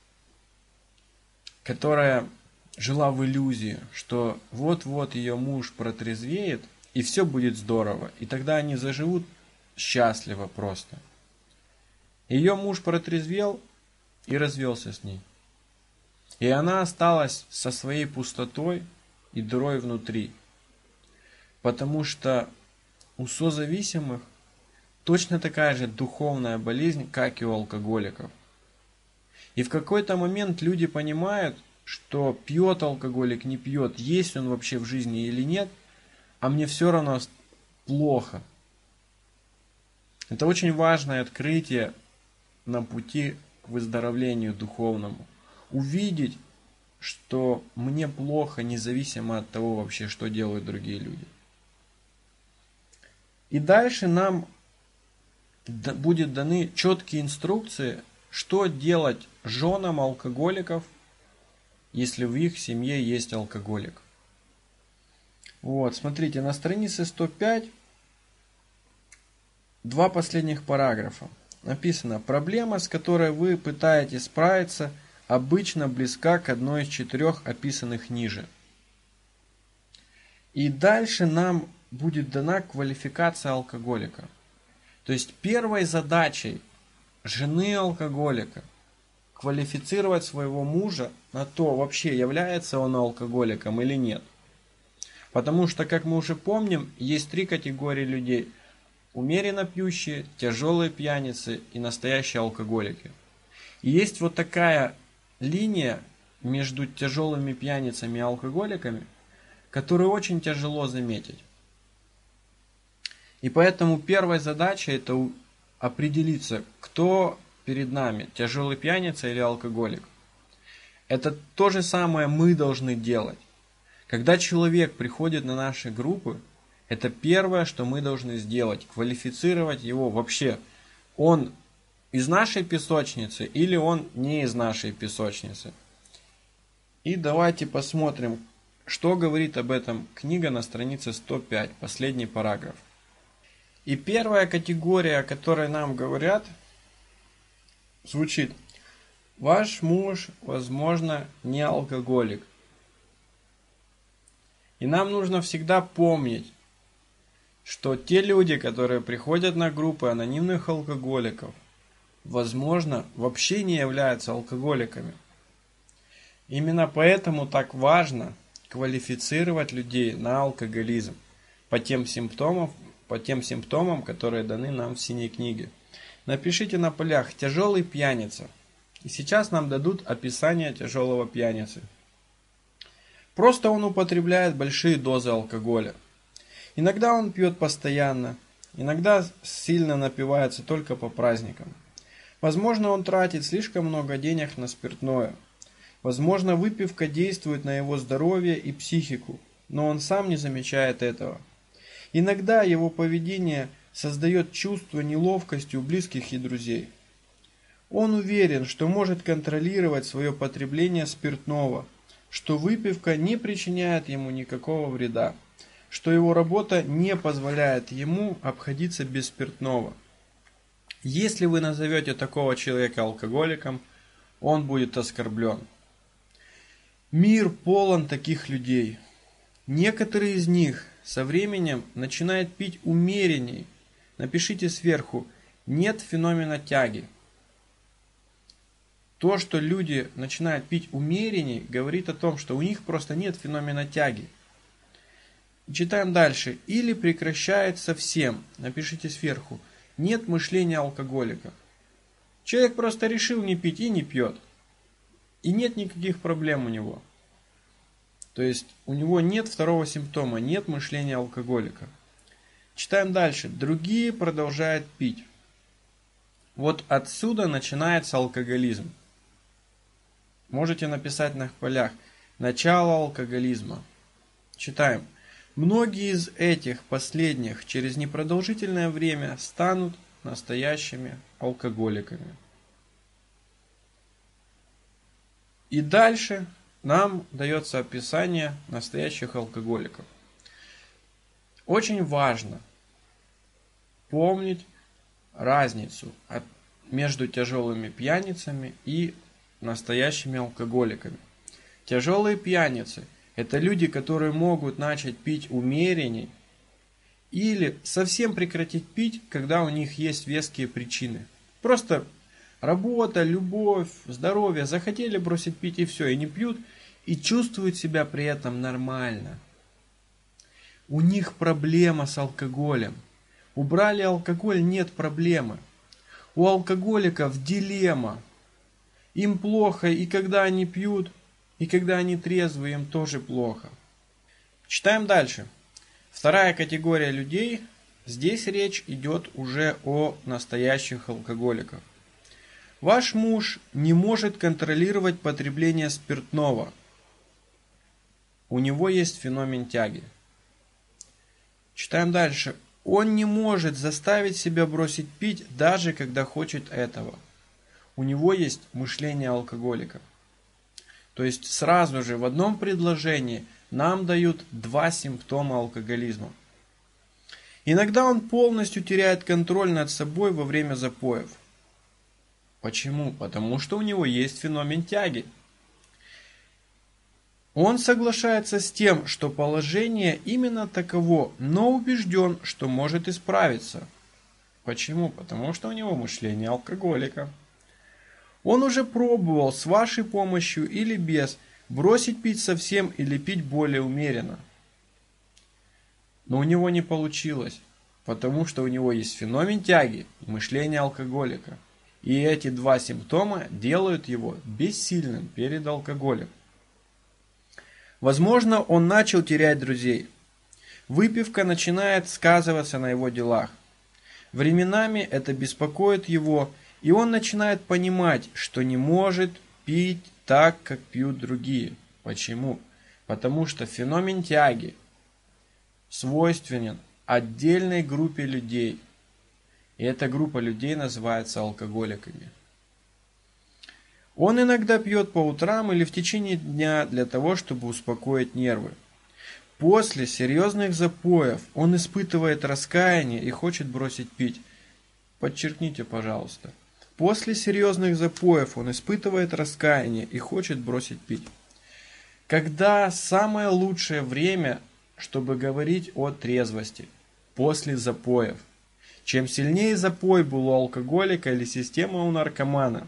Speaker 1: которая жила в иллюзии, что вот-вот ее муж протрезвеет, и все будет здорово, и тогда они заживут счастливо просто. Ее муж протрезвел и развелся с ней. И она осталась со своей пустотой и дырой внутри. Потому что у созависимых точно такая же духовная болезнь, как и у алкоголиков. И в какой-то момент люди понимают, что пьет алкоголик, не пьет, есть он вообще в жизни или нет, а мне все равно плохо. Это очень важное открытие на пути к выздоровлению духовному. Увидеть, что мне плохо, независимо от того вообще, что делают другие люди. И дальше нам будет даны четкие инструкции, что делать женам алкоголиков, если в их семье есть алкоголик. Вот, смотрите, на странице 105 два последних параграфа. Написано: проблема, с которой вы пытаетесь справиться, обычно близка к одной из 4 описанных ниже. И дальше нам будет дана квалификация алкоголика. То есть первой задачей жены алкоголика квалифицировать своего мужа на то, вообще является он алкоголиком или нет. Потому что, как мы уже помним, есть 3 категории людей: умеренно пьющие, тяжелые пьяницы и настоящие алкоголики. И есть вот такая линия между тяжелыми пьяницами и алкоголиками, которую очень тяжело заметить. И поэтому первая задача — это определиться, кто перед нами, тяжелый пьяница или алкоголик. Это то же самое мы должны делать. Когда человек приходит на наши группы, это первое, что мы должны сделать, квалифицировать его вообще. Он из нашей песочницы или он не из нашей песочницы. И давайте посмотрим, что говорит об этом книга на странице 105, последний параграф. И первая категория, о которой нам говорят, звучит: ваш муж, возможно, не алкоголик. И нам нужно всегда помнить, что те люди, которые приходят на группы анонимных алкоголиков, возможно, вообще не являются алкоголиками. Именно поэтому так важно квалифицировать людей на алкоголизм по тем симптомам, которые даны нам в синей книге. Напишите на полях: тяжелый пьяница, И сейчас нам дадут описание тяжелого пьяницы. Просто он употребляет большие дозы алкоголя. Иногда он пьет постоянно, иногда сильно напивается только по праздникам. Возможно, он тратит слишком много денег на спиртное. Возможно, выпивка действует на его здоровье и психику, но он сам не замечает этого. Иногда его поведение создает чувство неловкости у близких и друзей. Он уверен, что может контролировать свое потребление спиртного, что выпивка не причиняет ему никакого вреда, что его работа не позволяет ему обходиться без спиртного. Если вы назовете такого человека алкоголиком, он будет оскорблен. Мир полон таких людей. Некоторые из них со временем начинают пить умеренней. Напишите сверху: нет феномена тяги. То, что люди начинают пить умеренней, говорит о том, что у них просто нет феномена тяги. Читаем дальше. Или прекращает совсем. Напишите сверху: нет мышления алкоголика. Человек просто решил не пить и не пьет. И нет никаких проблем у него. То есть у него нет второго симптома, нет мышления алкоголика. Читаем дальше. Другие продолжают пить. Вот отсюда начинается алкоголизм. Можете написать на полях: начало алкоголизма. Читаем. Многие из этих последних через непродолжительное время станут настоящими алкоголиками. И дальше нам дается описание настоящих алкоголиков. Очень важно помнить разницу между тяжелыми пьяницами и настоящими алкоголиками. Тяжелые пьяницы – это люди, которые могут начать пить умеренней или совсем прекратить пить, когда у них есть веские причины. Просто работа, любовь, здоровье, захотели бросить пить и все, и не пьют, и чувствуют себя при этом нормально. У них проблема с алкоголем. Убрали алкоголь, нет проблемы. У алкоголиков дилемма. Им плохо и когда они пьют, и когда они трезвы, им тоже плохо. Читаем дальше. Вторая категория людей. Здесь речь идет уже о настоящих алкоголиках. Ваш муж не может контролировать потребление спиртного. У него есть феномен тяги. Читаем дальше. Он не может заставить себя бросить пить, даже когда хочет этого. У него есть мышление алкоголика. То есть сразу же в одном предложении нам дают два симптома алкоголизма. Иногда он полностью теряет контроль над собой во время запоев. Почему? Потому что у него есть феномен тяги. Он соглашается с тем, что положение именно таково, но убежден, что может исправиться. Почему? Потому что у него мышление алкоголика. Он уже пробовал с вашей помощью или без бросить пить совсем или пить более умеренно. Но у него не получилось, потому что у него есть феномен тяги и мышление алкоголика. И эти два симптома делают его бессильным перед алкоголем. Возможно, он начал терять друзей. Выпивка начинает сказываться на его делах. Временами это беспокоит его, и он начинает понимать, что не может пить так, как пьют другие. Почему? Потому что феномен тяги свойственен отдельной группе людей. И эта группа людей называется алкоголиками. Он иногда пьет по утрам или в течение дня для того, чтобы успокоить нервы. После серьезных запоев он испытывает раскаяние и хочет бросить пить. Подчеркните, пожалуйста. После серьезных запоев он испытывает раскаяние и хочет бросить пить. Когда самое лучшее время, чтобы говорить о трезвости? После запоев. Чем сильнее запой был у алкоголика или система у наркомана,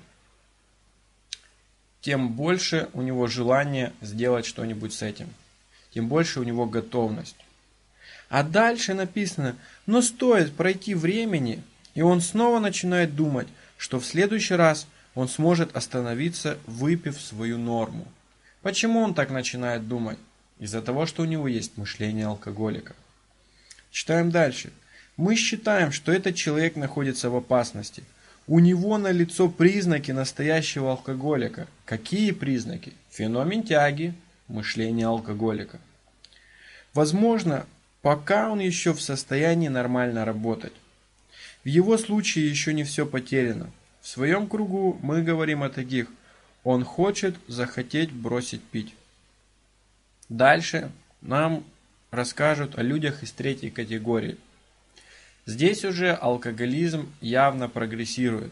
Speaker 1: тем больше у него желание сделать что-нибудь с этим. Тем больше у него готовность. А дальше написано: но стоит пройти времени, и он снова начинает думать, что в следующий раз он сможет остановиться, выпив свою норму. Почему он так начинает думать? Из-за того, что у него есть мышление алкоголика. Читаем дальше. Мы считаем, что этот человек находится в опасности. У него налицо признаки настоящего алкоголика. Какие признаки? Феномен тяги, мышление алкоголика. Возможно, пока он еще в состоянии нормально работать. В его случае еще не все потеряно. В своем кругу мы говорим о таких. Он хочет захотеть бросить пить. Дальше нам расскажут о людях из третьей категории. Здесь уже алкоголизм явно прогрессирует.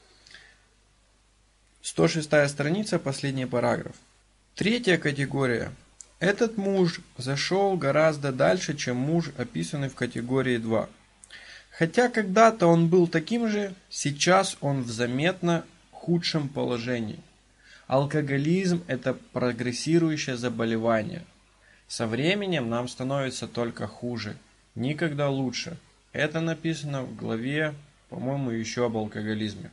Speaker 1: 106 страница, последний параграф. Третья категория. Этот муж зашел гораздо дальше, чем муж, описанный в категории 2. Хотя когда-то он был таким же, сейчас он в заметно худшем положении. Алкоголизм – это прогрессирующее заболевание. Со временем нам становится только хуже, никогда лучше. Это написано в главе, по-моему, еще об алкоголизме.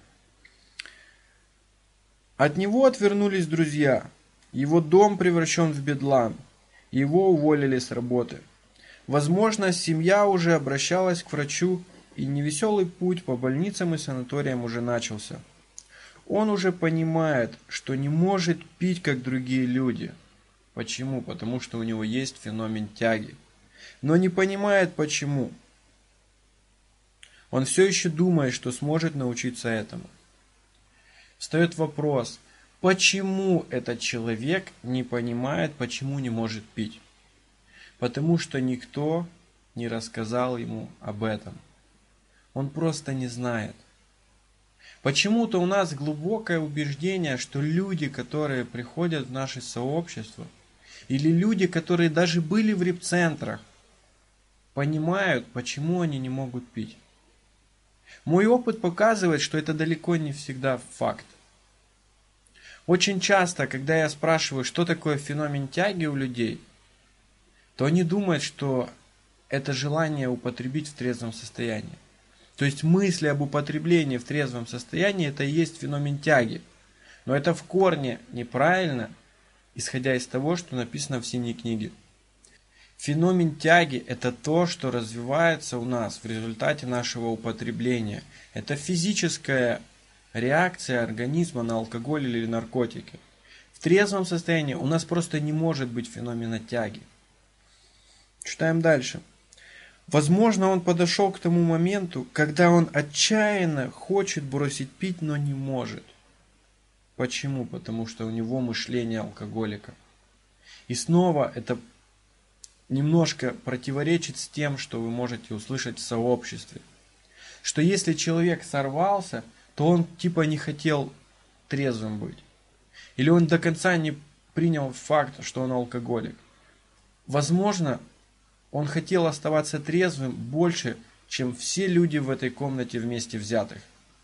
Speaker 1: От него отвернулись друзья. Его дом превращен в бедлам. Его уволили с работы. Возможно, семья уже обращалась к врачу, и невеселый путь по больницам и санаториям уже начался. Он уже понимает, что не может пить, как другие люди. Почему? Потому что у него есть феномен тяги. Но не понимает, почему. Он все еще думает, что сможет научиться этому. Встает вопрос, почему этот человек не понимает, почему не может пить? Потому что никто не рассказал ему об этом. Он просто не знает. Почему-то у нас глубокое убеждение, что люди, которые приходят в наше сообщество, или люди, которые даже были в репцентрах, понимают, почему они не могут пить. Мой опыт показывает, что это далеко не всегда факт. Очень часто, когда я спрашиваю, что такое феномен тяги у людей, то они думают, что это желание употребить в трезвом состоянии. То есть мысли об употреблении в трезвом состоянии – это и есть феномен тяги. Но это в корне неправильно, исходя из того, что написано в Синей книге. Феномен тяги – это то, что развивается у нас в результате нашего употребления. Это физическая реакция организма на алкоголь или наркотики. В трезвом состоянии у нас просто не может быть феномена тяги. Читаем дальше. Возможно, он подошел к тому моменту, когда он отчаянно хочет бросить пить, но не может. Почему? Потому что у него мышление алкоголика. И снова это немножко противоречит с тем, что вы можете услышать в сообществе. Что если человек сорвался, то он типа не хотел трезвым быть. Или он до конца не принял факт, что он алкоголик. Возможно, он хотел оставаться трезвым больше, чем все люди в этой комнате вместе взятых.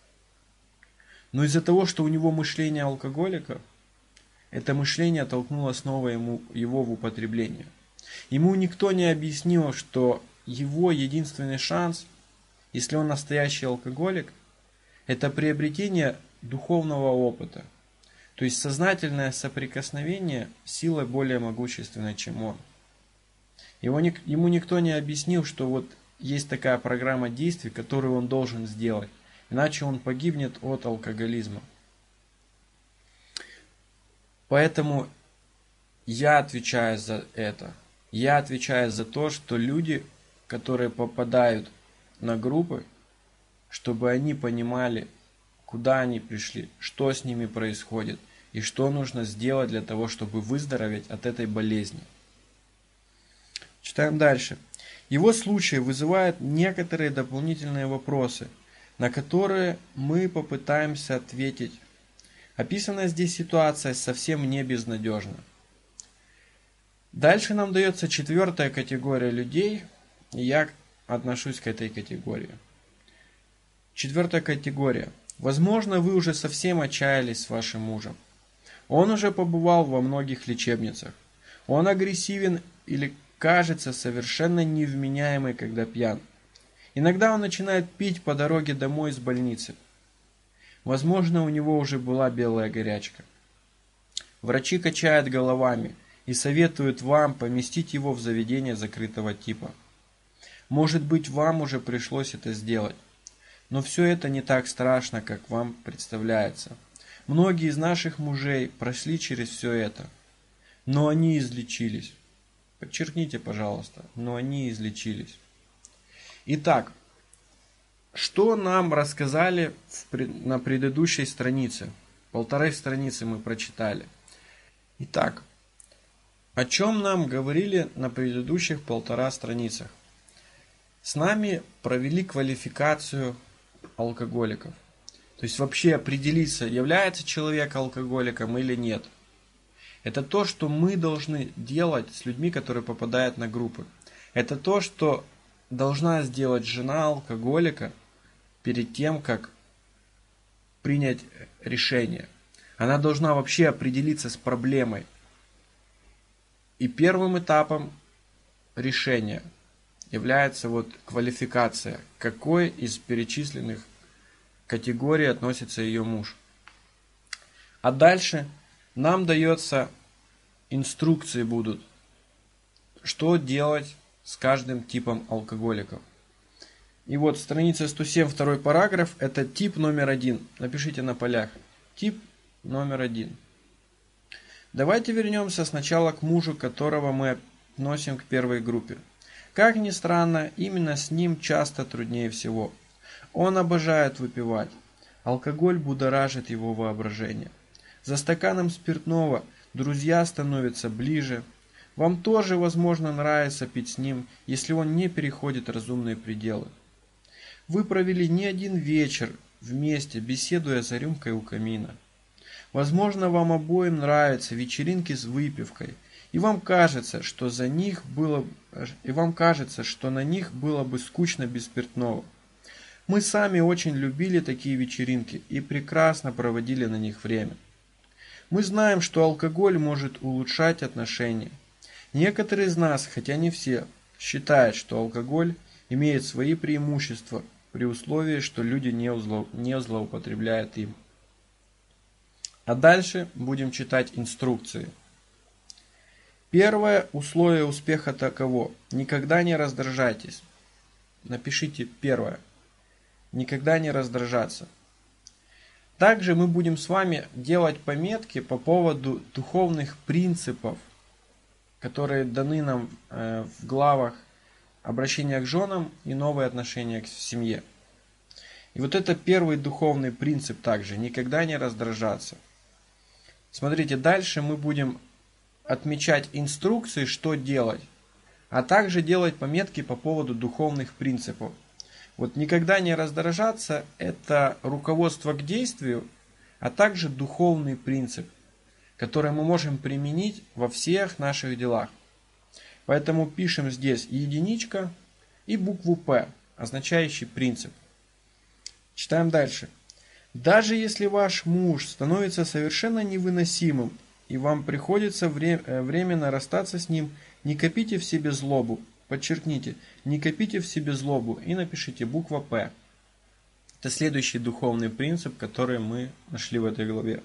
Speaker 1: Но из-за того, что у него мышление алкоголика, это мышление толкнуло снова его в употребление. Ему никто не объяснил, что его единственный шанс, если он настоящий алкоголик, это приобретение духовного опыта. То есть сознательное соприкосновение с силой более могущественной, чем он. Ему никто не объяснил, что вот есть такая программа действий, которую он должен сделать. Иначе он погибнет от алкоголизма. Поэтому я отвечаю за это. Я отвечаю за то, что люди, которые попадают на группы, чтобы они понимали, куда они пришли, что с ними происходит и что нужно сделать для того, чтобы выздороветь от этой болезни. Читаем дальше. Его случай вызывает некоторые дополнительные вопросы, на которые мы попытаемся ответить. Описанная здесь ситуация совсем не безнадежна. Дальше нам дается 4-я категория людей, и я отношусь к этой категории. 4-я категория. Возможно, вы уже совсем отчаялись с вашим мужем. Он уже побывал во многих лечебницах. Он агрессивен или кажется совершенно невменяемый, когда пьян. Иногда он начинает пить по дороге домой из больницы. Возможно, у него уже была белая горячка. Врачи качают головами и советуют вам поместить его в заведение закрытого типа. Может быть, вам уже пришлось это сделать. Но все это не так страшно, как вам представляется. Многие из наших мужей прошли через все это. Но они излечились. Подчеркните, пожалуйста, но они излечились. Итак, что нам рассказали на предыдущей странице? 1,5 страницы мы прочитали. Итак, о чем нам говорили на предыдущих 1,5 страницах? С нами провели квалификацию алкоголиков. То есть вообще определиться, является человек алкоголиком или нет. Это то, что мы должны делать с людьми, которые попадают на группы. Это то, что должна сделать жена алкоголика перед тем, как принять решение. Она должна вообще определиться с проблемой. И первым этапом решения является квалификация, к какой из перечисленных категорий относится ее муж. А дальше нам дается инструкции будут, что делать с каждым типом алкоголиков. И страница 107, второй параграф, это тип номер 1. Напишите на полях. Тип номер 1. Давайте вернемся сначала к мужу, которого мы относим к первой группе. Как ни странно, именно с ним часто труднее всего. Он обожает выпивать. Алкоголь будоражит его воображение. За стаканом спиртного друзья становятся ближе. Вам тоже, возможно, нравится пить с ним, если он не переходит разумные пределы. Вы провели не один вечер вместе, беседуя за рюмкой у камина. Возможно, вам обоим нравятся вечеринки с выпивкой, и вам кажется, что на них было бы скучно без спиртного. Мы сами очень любили такие вечеринки и прекрасно проводили на них время. Мы знаем, что алкоголь может улучшать отношения. Некоторые из нас, хотя не все, считают, что алкоголь имеет свои преимущества при условии, что люди не злоупотребляют им. А дальше будем читать инструкции. Первое условие успеха таково: никогда не раздражайтесь. Напишите первое. Никогда не раздражаться. Также мы будем с вами делать пометки по поводу духовных принципов, которые даны нам в главах обращения к женам и новые отношения к семье. И это первый духовный принцип также: никогда не раздражаться. Смотрите, дальше мы будем отмечать инструкции, что делать, а также делать пометки по поводу духовных принципов. Никогда не раздражаться – это руководство к действию, а также духовный принцип, который мы можем применить во всех наших делах. Поэтому пишем здесь единичка и букву «П», означающий принцип. Читаем дальше. Даже если ваш муж становится совершенно невыносимым, и вам приходится временно расстаться с ним, не копите в себе злобу. Подчеркните, не копите в себе злобу и напишите буква «П». Это следующий духовный принцип, который мы нашли в этой главе.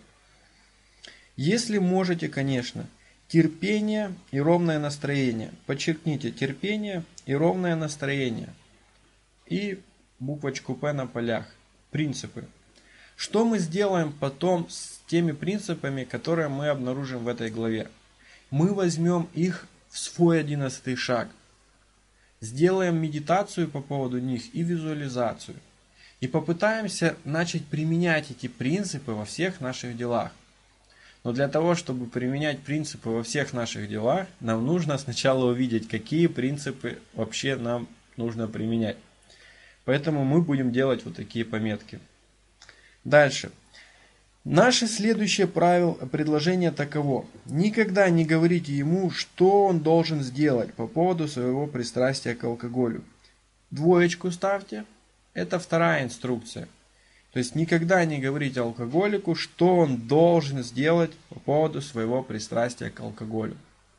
Speaker 1: Если можете, конечно, терпение и ровное настроение. Подчеркните, терпение и ровное настроение. И буквочку «П» на полях. Принципы. Что мы сделаем потом с теми принципами, которые мы обнаружим в этой главе? Мы возьмем их в свой 11-й шаг. Сделаем медитацию по поводу них и визуализацию. И попытаемся начать применять эти принципы во всех наших делах. Но для того, чтобы применять принципы во всех наших делах, нам нужно сначала увидеть, какие принципы вообще нам нужно применять. Поэтому мы будем делать такие пометки. Дальше. Наше следующее предложение таково: никогда не говорите ему, что он должен сделать по поводу своего пристрастия к алкоголю. Двоечку ставьте. Это вторая инструкция. То есть никогда не говорите алкоголику, что он должен сделать по поводу своего пристрастия к алкоголю.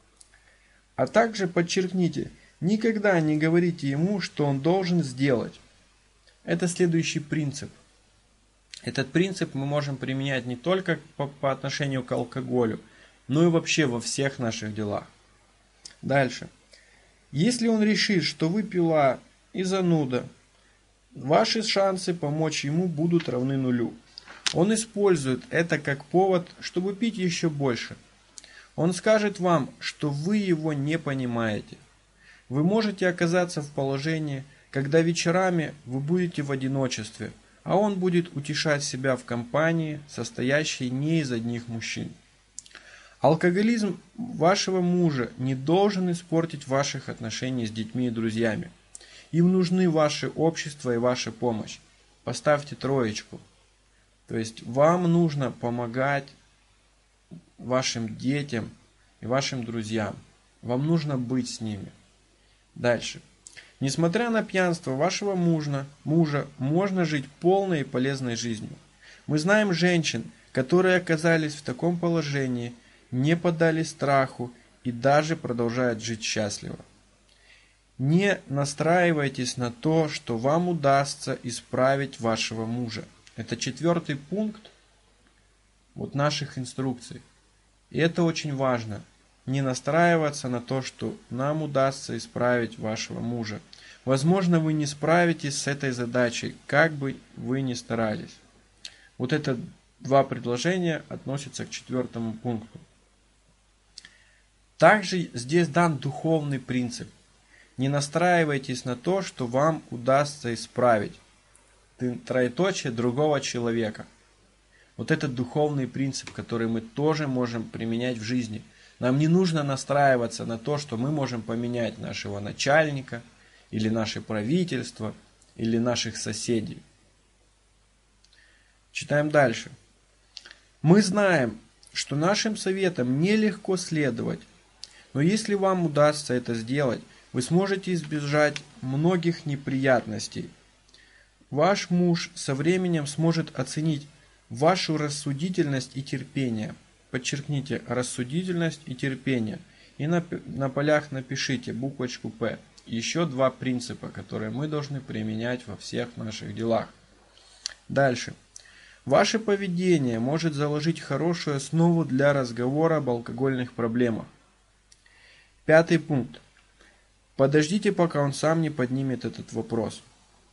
Speaker 1: А также подчеркните, никогда не говорите ему, что он должен сделать. Это следующий принцип. Этот принцип мы можем применять не только по отношению к алкоголю, но и вообще во всех наших делах. Дальше. Если он решит, что вы пила и зануда, ваши шансы помочь ему будут равны нулю. Он использует это как повод, чтобы пить еще больше. Он скажет вам, что вы его не понимаете. Вы можете оказаться в положении, когда вечерами вы будете в одиночестве, а он будет утешать себя в компании, состоящей не из одних мужчин. Алкоголизм вашего мужа не должен испортить ваших отношений с детьми и друзьями. Им нужны ваше общество и ваша помощь. Поставьте 3. То есть вам нужно помогать вашим детям и вашим друзьям. Вам нужно быть с ними. Дальше. Несмотря на пьянство вашего мужа можно жить полной и полезной жизнью. Мы знаем женщин, которые оказались в таком положении, не поддались страху и даже продолжают жить счастливо. Не настраивайтесь на то, что вам удастся исправить вашего мужа. Это 4 пункт наших инструкций. И это очень важно. Не настраиваться на то, что нам удастся исправить вашего мужа. Возможно, вы не справитесь с этой задачей, как бы вы ни старались. Это 2 предложения относятся к 4 пункту. Также здесь дан духовный принцип. Не настраивайтесь на то, что вам удастся исправить. Другого человека. Это духовный принцип, который мы тоже можем применять в жизни. Нам не нужно настраиваться на то, что мы можем поменять нашего начальника, или наше правительство, или наших соседей. Читаем дальше. Мы знаем, что нашим советам нелегко следовать, но если вам удастся это сделать, вы сможете избежать многих неприятностей. Ваш муж со временем сможет оценить вашу рассудительность и терпение. Подчеркните рассудительность и терпение. И на полях напишите буквочку «П». Еще 2 принципа, которые мы должны применять во всех наших делах. Дальше. Ваше поведение может заложить хорошую основу для разговора об алкогольных проблемах. 5 пункт. Подождите, пока он сам не поднимет этот вопрос.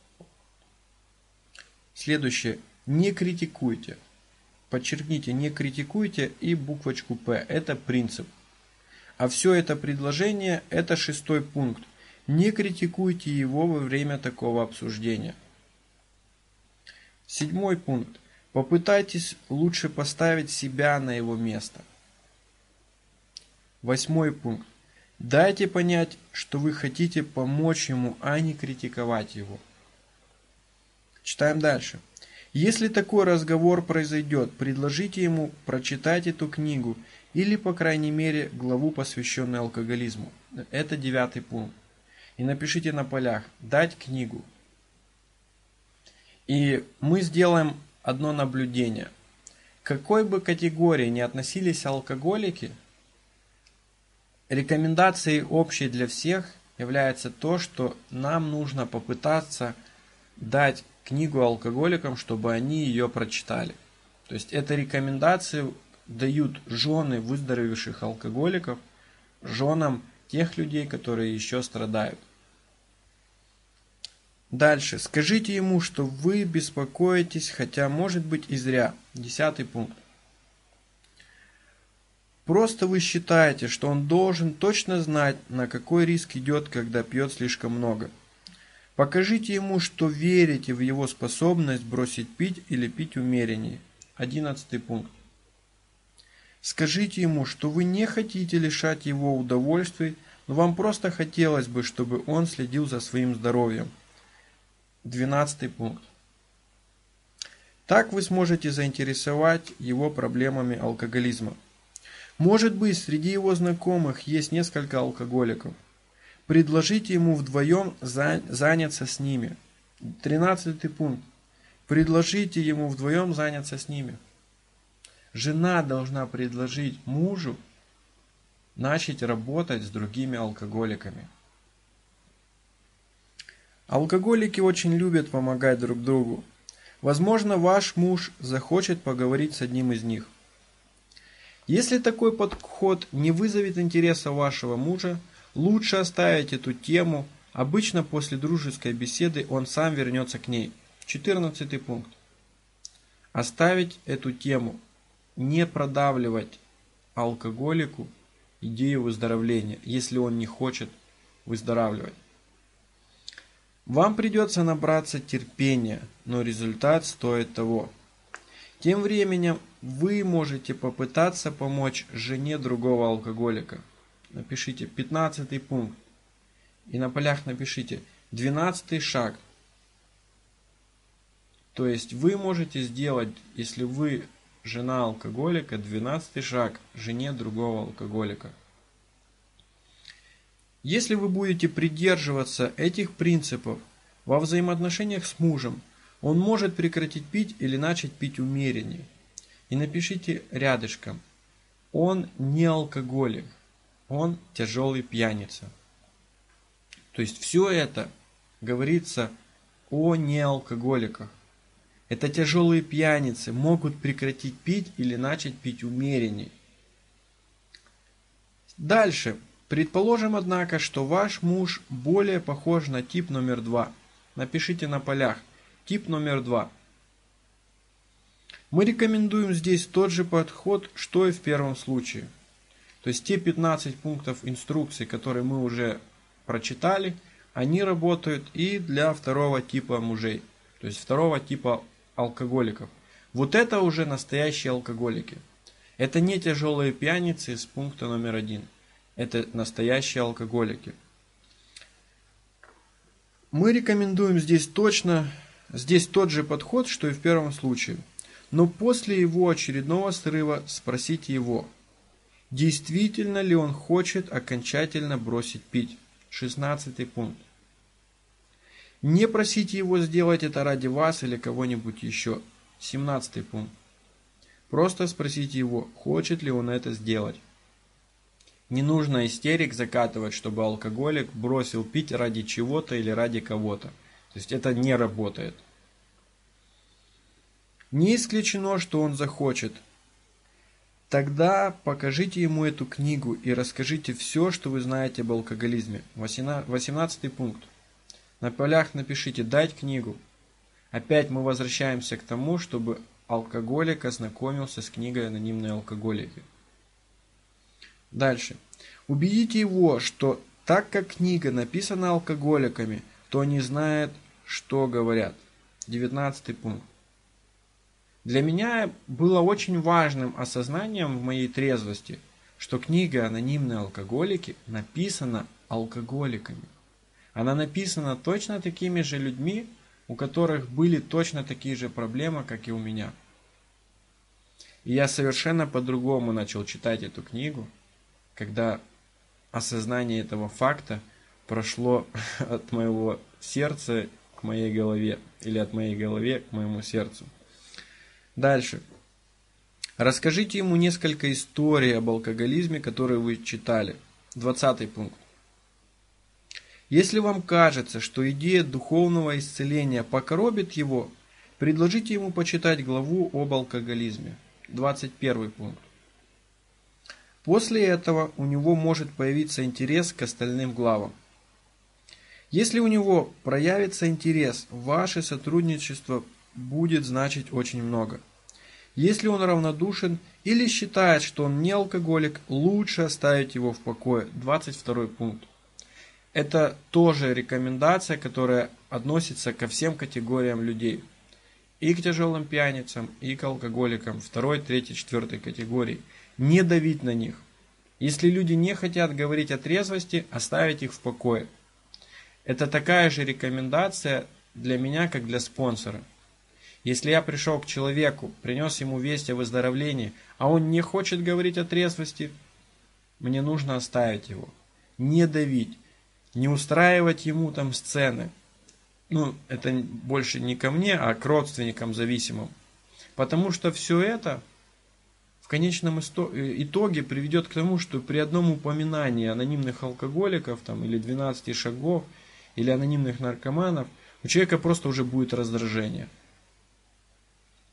Speaker 1: Следующее. Не критикуйте. Подчеркните, не критикуйте и буквочку «П». Это принцип. А все это предложение – это 6 пункт. Не критикуйте его во время такого обсуждения. 7 пункт. Попытайтесь лучше поставить себя на его место. 8 пункт. Дайте понять, что вы хотите помочь ему, а не критиковать его. Читаем дальше. Если такой разговор произойдет, предложите ему прочитать эту книгу или, по крайней мере, главу, посвященную алкоголизму. Это 9 пункт. И напишите на полях «дать книгу». И мы сделаем одно наблюдение. К какой бы категории ни относились алкоголики, рекомендацией общей для всех является то, что нам нужно попытаться дать книгу алкоголикам, чтобы они ее прочитали. То есть это рекомендации дают жены выздоровевших алкоголиков женам тех людей, которые еще страдают. Дальше. Скажите ему, что вы беспокоитесь, хотя может быть и зря. 10 пункт. Просто вы считаете, что он должен точно знать, на какой риск идет, когда пьет слишком много. Покажите ему, что верите в его способность бросить пить или пить умереннее. 11 пункт. Скажите ему, что вы не хотите лишать его удовольствий, но вам просто хотелось бы, чтобы он следил за своим здоровьем. 12 пункт. Так вы сможете заинтересовать его проблемами алкоголизма. Может быть, среди его знакомых есть несколько алкоголиков. Предложите ему вдвоем заняться с ними. 13 пункт. Предложите ему вдвоем заняться с ними. Жена должна предложить мужу начать работать с другими алкоголиками. Алкоголики очень любят помогать друг другу. Возможно, ваш муж захочет поговорить с одним из них. Если такой подход не вызовет интереса вашего мужа, лучше оставить эту тему. Обычно после дружеской беседы он сам вернется к ней. 14 пункт. Оставить эту тему. Не продавливать алкоголику идею выздоровления, если он не хочет выздоравливать. Вам придется набраться терпения, но результат стоит того. Тем временем вы можете попытаться помочь жене другого алкоголика. Напишите 15 пункт. И на полях напишите 12 шаг. То есть вы можете сделать, если вы жена алкоголика, 12 шаг жене другого алкоголика. Если вы будете придерживаться этих принципов во взаимоотношениях с мужем, он может прекратить пить или начать пить умереннее. И напишите рядышком: он не алкоголик, он тяжелый пьяница. То есть все это говорится о неалкоголиках. Это тяжелые пьяницы, могут прекратить пить или начать пить умереннее. Дальше. Предположим, однако, что ваш муж более похож на тип номер 2. Напишите на полях: тип номер 2. Мы рекомендуем здесь тот же подход, что и в первом случае. То есть те 15 пунктов инструкций, которые мы уже прочитали, они работают и для второго типа мужей. То есть второго типа алкоголиков. Вот это уже настоящие алкоголики. Это не тяжелые пьяницы с пункта номер 1. Это настоящие алкоголики. Мы рекомендуем здесь тот же подход, что и в первом случае. Но после его очередного срыва спросите его, действительно ли он хочет окончательно бросить пить. 16 пункт. Не просите его сделать это ради вас или кого-нибудь еще. 17 пункт. Просто спросите его, хочет ли он это сделать. Не нужно истерик закатывать, чтобы алкоголик бросил пить ради чего-то или ради кого-то. То есть это не работает. Не исключено, что он захочет. Тогда покажите ему эту книгу и расскажите все, что вы знаете об алкоголизме. 18 пункт. На полях напишите «дать книгу». Опять мы возвращаемся к тому, чтобы алкоголик ознакомился с книгой «Анонимные алкоголики». Дальше. Убедите его, что так как книга написана алкоголиками, то они знают, что говорят. 19 пункт. Для меня было очень важным осознанием в моей трезвости, что книга «Анонимные алкоголики» написана алкоголиками. Она написана точно такими же людьми, у которых были точно такие же проблемы, как и у меня. И я совершенно по-другому начал читать эту книгу, когда осознание этого факта прошло от моего сердца к моей голове, или от моей головы к моему сердцу. Дальше. Расскажите ему несколько историй об алкоголизме, которые вы читали. 20 пункт. Если вам кажется, что идея духовного исцеления покоробит его, предложите ему почитать главу об алкоголизме. 21 пункт. После этого у него может появиться интерес к остальным главам. Если у него проявится интерес, ваше сотрудничество будет значить очень много. Если он равнодушен или считает, что он не алкоголик, лучше оставить его в покое. 22 пункт. Это тоже рекомендация, которая относится ко всем категориям людей. И к тяжелым пьяницам, и к алкоголикам 2, 3, 4 категории. Не давить на них. Если люди не хотят говорить о трезвости, оставить их в покое. Это такая же рекомендация для меня, как для спонсора. Если я пришел к человеку, принес ему весть о выздоровлении, а он не хочет говорить о трезвости, мне нужно оставить его. Не давить. Не устраивать ему там сцены. Это больше не ко мне, а к родственникам зависимым. Потому что все это в конечном итоге приведет к тому, что при одном упоминании анонимных алкоголиков или 12 шагов, или анонимных наркоманов, у человека просто уже будет раздражение.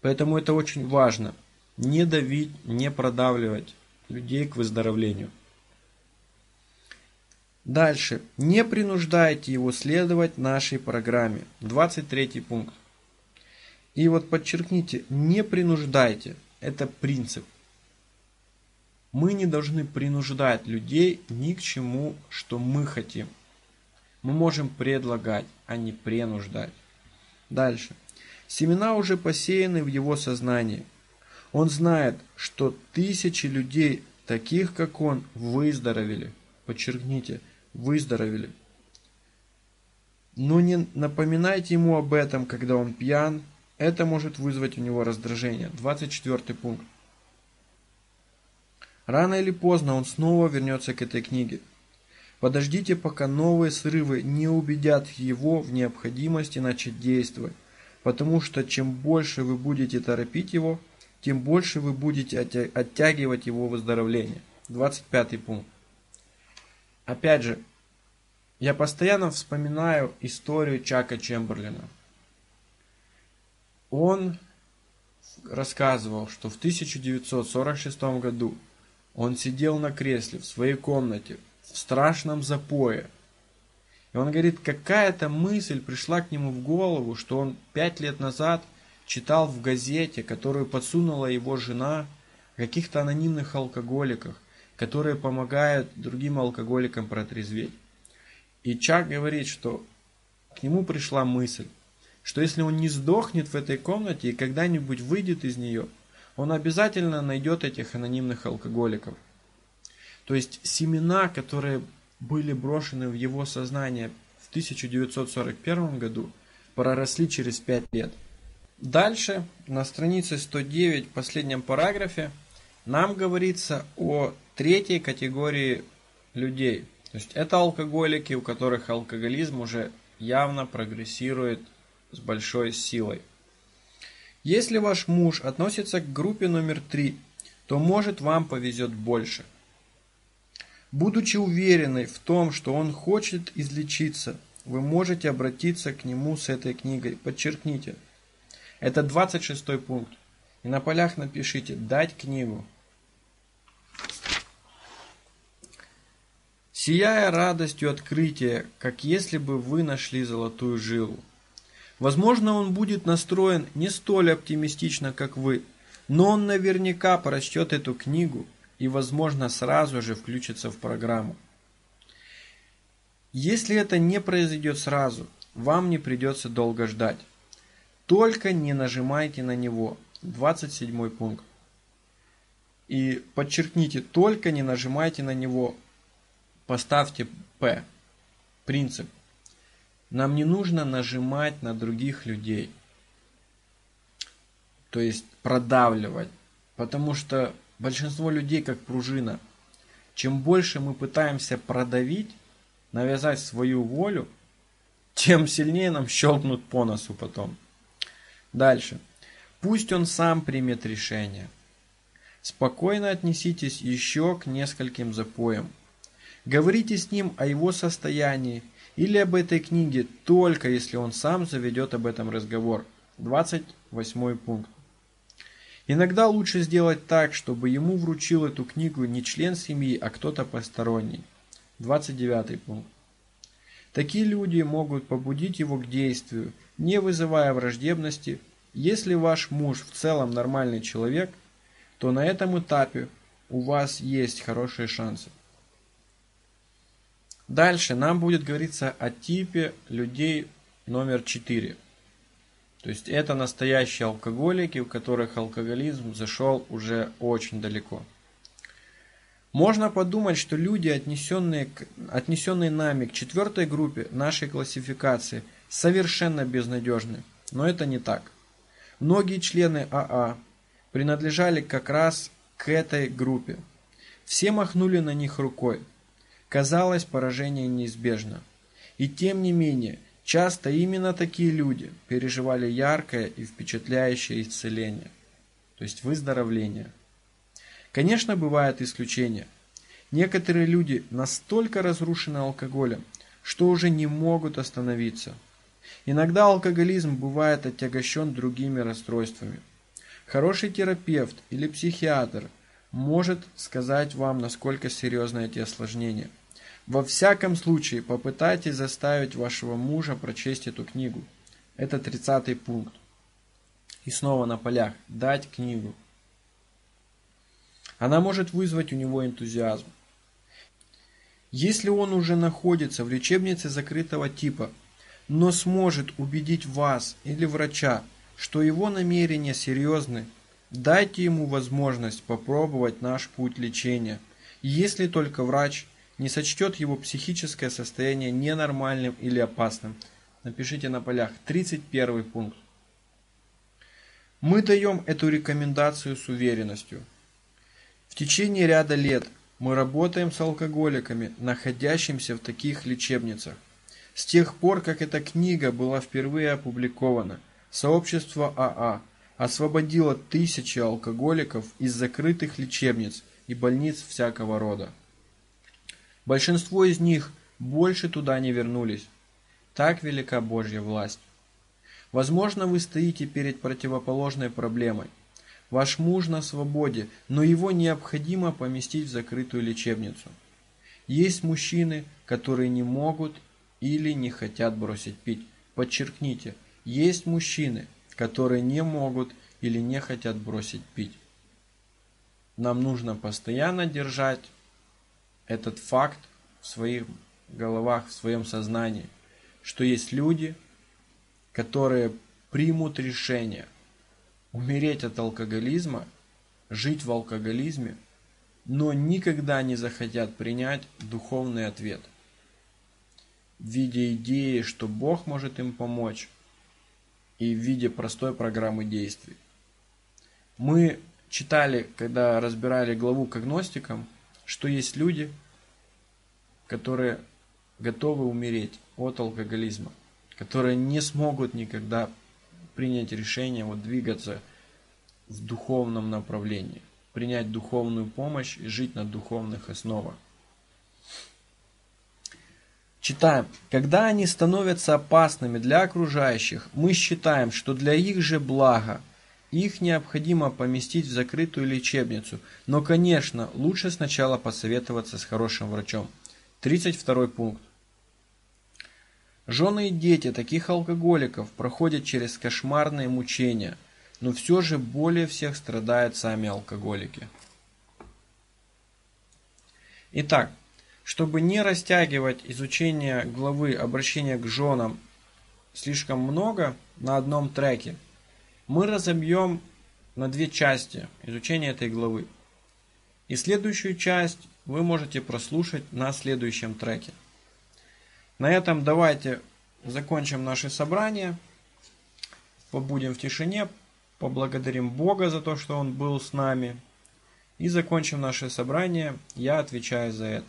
Speaker 1: Поэтому это очень важно. Не давить, не продавливать людей к выздоровлению. Дальше. Не принуждайте его следовать нашей программе. 23 пункт. И вот подчеркните, не принуждайте. Это принцип. Мы не должны принуждать людей ни к чему, что мы хотим. Мы можем предлагать, а не принуждать. Дальше. Семена уже посеяны в его сознании. Он знает, что тысячи людей, таких как он, выздоровели. Подчеркните, выздоровели. Но не напоминайте ему об этом, когда он пьян. Это может вызвать у него раздражение. 24 пункт. Рано или поздно он снова вернется к этой книге. Подождите, пока новые срывы не убедят его в необходимости начать действовать. Потому что чем больше вы будете торопить его, тем больше вы будете оттягивать его выздоровление. 25 пункт. Опять же, я постоянно вспоминаю историю Чака Чемберлина. Он рассказывал, что в 1946 году он сидел на кресле в своей комнате в страшном запое. И он говорит, какая-то мысль пришла к нему в голову, что он 5 лет назад читал в газете, которую подсунула его жена, о каких-то анонимных алкоголиках, которые помогают другим алкоголикам протрезветь. И Чак говорит, что к нему пришла мысль, что если он не сдохнет в этой комнате и когда-нибудь выйдет из нее, он обязательно найдет этих анонимных алкоголиков. То есть семена, которые были брошены в его сознание в 1941 году, проросли через 5 лет. Дальше, на странице 109, в последнем параграфе, нам говорится о третьей категории людей. То есть это алкоголики, у которых алкоголизм уже явно прогрессирует с большой силой. Если ваш муж относится к группе номер 3, то может вам повезет больше. Будучи уверены в том, что он хочет излечиться, вы можете обратиться к нему с этой книгой. Подчеркните. Это 26 пункт. И на полях напишите «Дать книгу». Сияя радостью открытия, как если бы вы нашли золотую жилу. Возможно, он будет настроен не столь оптимистично, как вы, но он наверняка прочтет эту книгу и, возможно, сразу же включится в программу. Если это не произойдет сразу, вам не придется долго ждать. Только не нажимайте на него. 27 пункт. И подчеркните, только не нажимайте на него. Поставьте П. Принцип. Нам не нужно нажимать на других людей. То есть продавливать. Потому что большинство людей как пружина. Чем больше мы пытаемся продавить, навязать свою волю, тем сильнее нам щелкнут по носу потом. Дальше. Пусть он сам примет решение. Спокойно отнеситесь еще к нескольким запоям. Говорите с ним о его состоянии или об этой книге, только если он сам заведет об этом разговор. 28 пункт. Иногда лучше сделать так, чтобы ему вручил эту книгу не член семьи, а кто-то посторонний. 29 пункт. Такие люди могут побудить его к действию, не вызывая враждебности. Если ваш муж в целом нормальный человек, то на этом этапе у вас есть хорошие шансы. Дальше нам будет говориться о типе людей номер 4. То есть это настоящие алкоголики, у которых алкоголизм зашел уже очень далеко. Можно подумать, что люди, отнесенные нами к 4 группе нашей классификации, совершенно безнадежны. Но это не так. Многие члены АА принадлежали как раз к этой группе. Все махнули на них рукой. Казалось, поражение неизбежно. И тем не менее, часто именно такие люди переживали яркое и впечатляющее исцеление, то есть выздоровление. Конечно, бывают исключения. Некоторые люди настолько разрушены алкоголем, что уже не могут остановиться. Иногда алкоголизм бывает отягощен другими расстройствами. Хороший терапевт или психиатр может сказать вам, насколько серьезны эти осложнения. Во всяком случае, попытайтесь заставить вашего мужа прочесть эту книгу. Это 30-й пункт. И снова на полях. Дать книгу. Она может вызвать у него энтузиазм. Если он уже находится в лечебнице закрытого типа, но сможет убедить вас или врача, что его намерения серьезны, дайте ему возможность попробовать наш путь лечения, если только врач не сочтет его психическое состояние ненормальным или опасным. Напишите на полях. 31 пункт. Мы даем эту рекомендацию с уверенностью. В течение ряда лет мы работаем с алкоголиками, находящимися в таких лечебницах. С тех пор, как эта книга была впервые опубликована, сообщество АА освободило тысячи алкоголиков из закрытых лечебниц и больниц всякого рода. Большинство из них больше туда не вернулись. Так велика Божья власть. Возможно, вы стоите перед противоположной проблемой. Ваш муж на свободе, но его необходимо поместить в закрытую лечебницу. Есть мужчины, которые не могут или не хотят бросить пить. Подчеркните, есть мужчины, которые не могут или не хотят бросить пить. Нам нужно постоянно держать этот факт в своих головах, в своем сознании, что есть люди, которые примут решение умереть от алкоголизма, жить в алкоголизме, но никогда не захотят принять духовный ответ в виде идеи, что Бог может им помочь, и в виде простой программы действий. Мы читали, когда разбирали главу к агностикам, что есть люди, которые готовы умереть от алкоголизма, которые не смогут никогда принять решение двигаться в духовном направлении, принять духовную помощь и жить на духовных основах. Читаем. Когда они становятся опасными для окружающих, мы считаем, что для их же блага их необходимо поместить в закрытую лечебницу. Но, конечно, лучше сначала посоветоваться с хорошим врачом. 32 пункт. Жены и дети таких алкоголиков проходят через кошмарные мучения, но все же более всех страдают сами алкоголики. Итак, чтобы не растягивать изучение главы обращения к женам слишком много на одном треке, мы разобьем на две части изучение этой главы. И следующую часть вы можете прослушать на следующем треке. На этом давайте закончим наше собрание, побудем в тишине, поблагодарим Бога за то, что Он был с нами, и закончим наше собрание. Я отвечаю за это.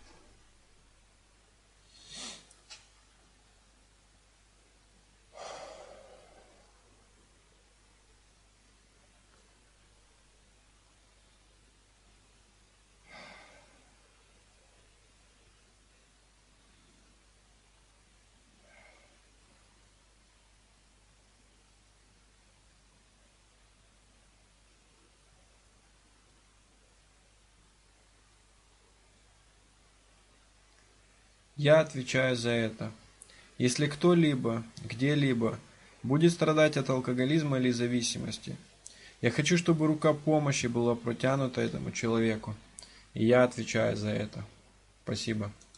Speaker 1: Я отвечаю за это. Если кто-либо, где-либо будет страдать от алкоголизма или зависимости, я хочу, чтобы рука помощи была протянута этому человеку. И я отвечаю за это. Спасибо.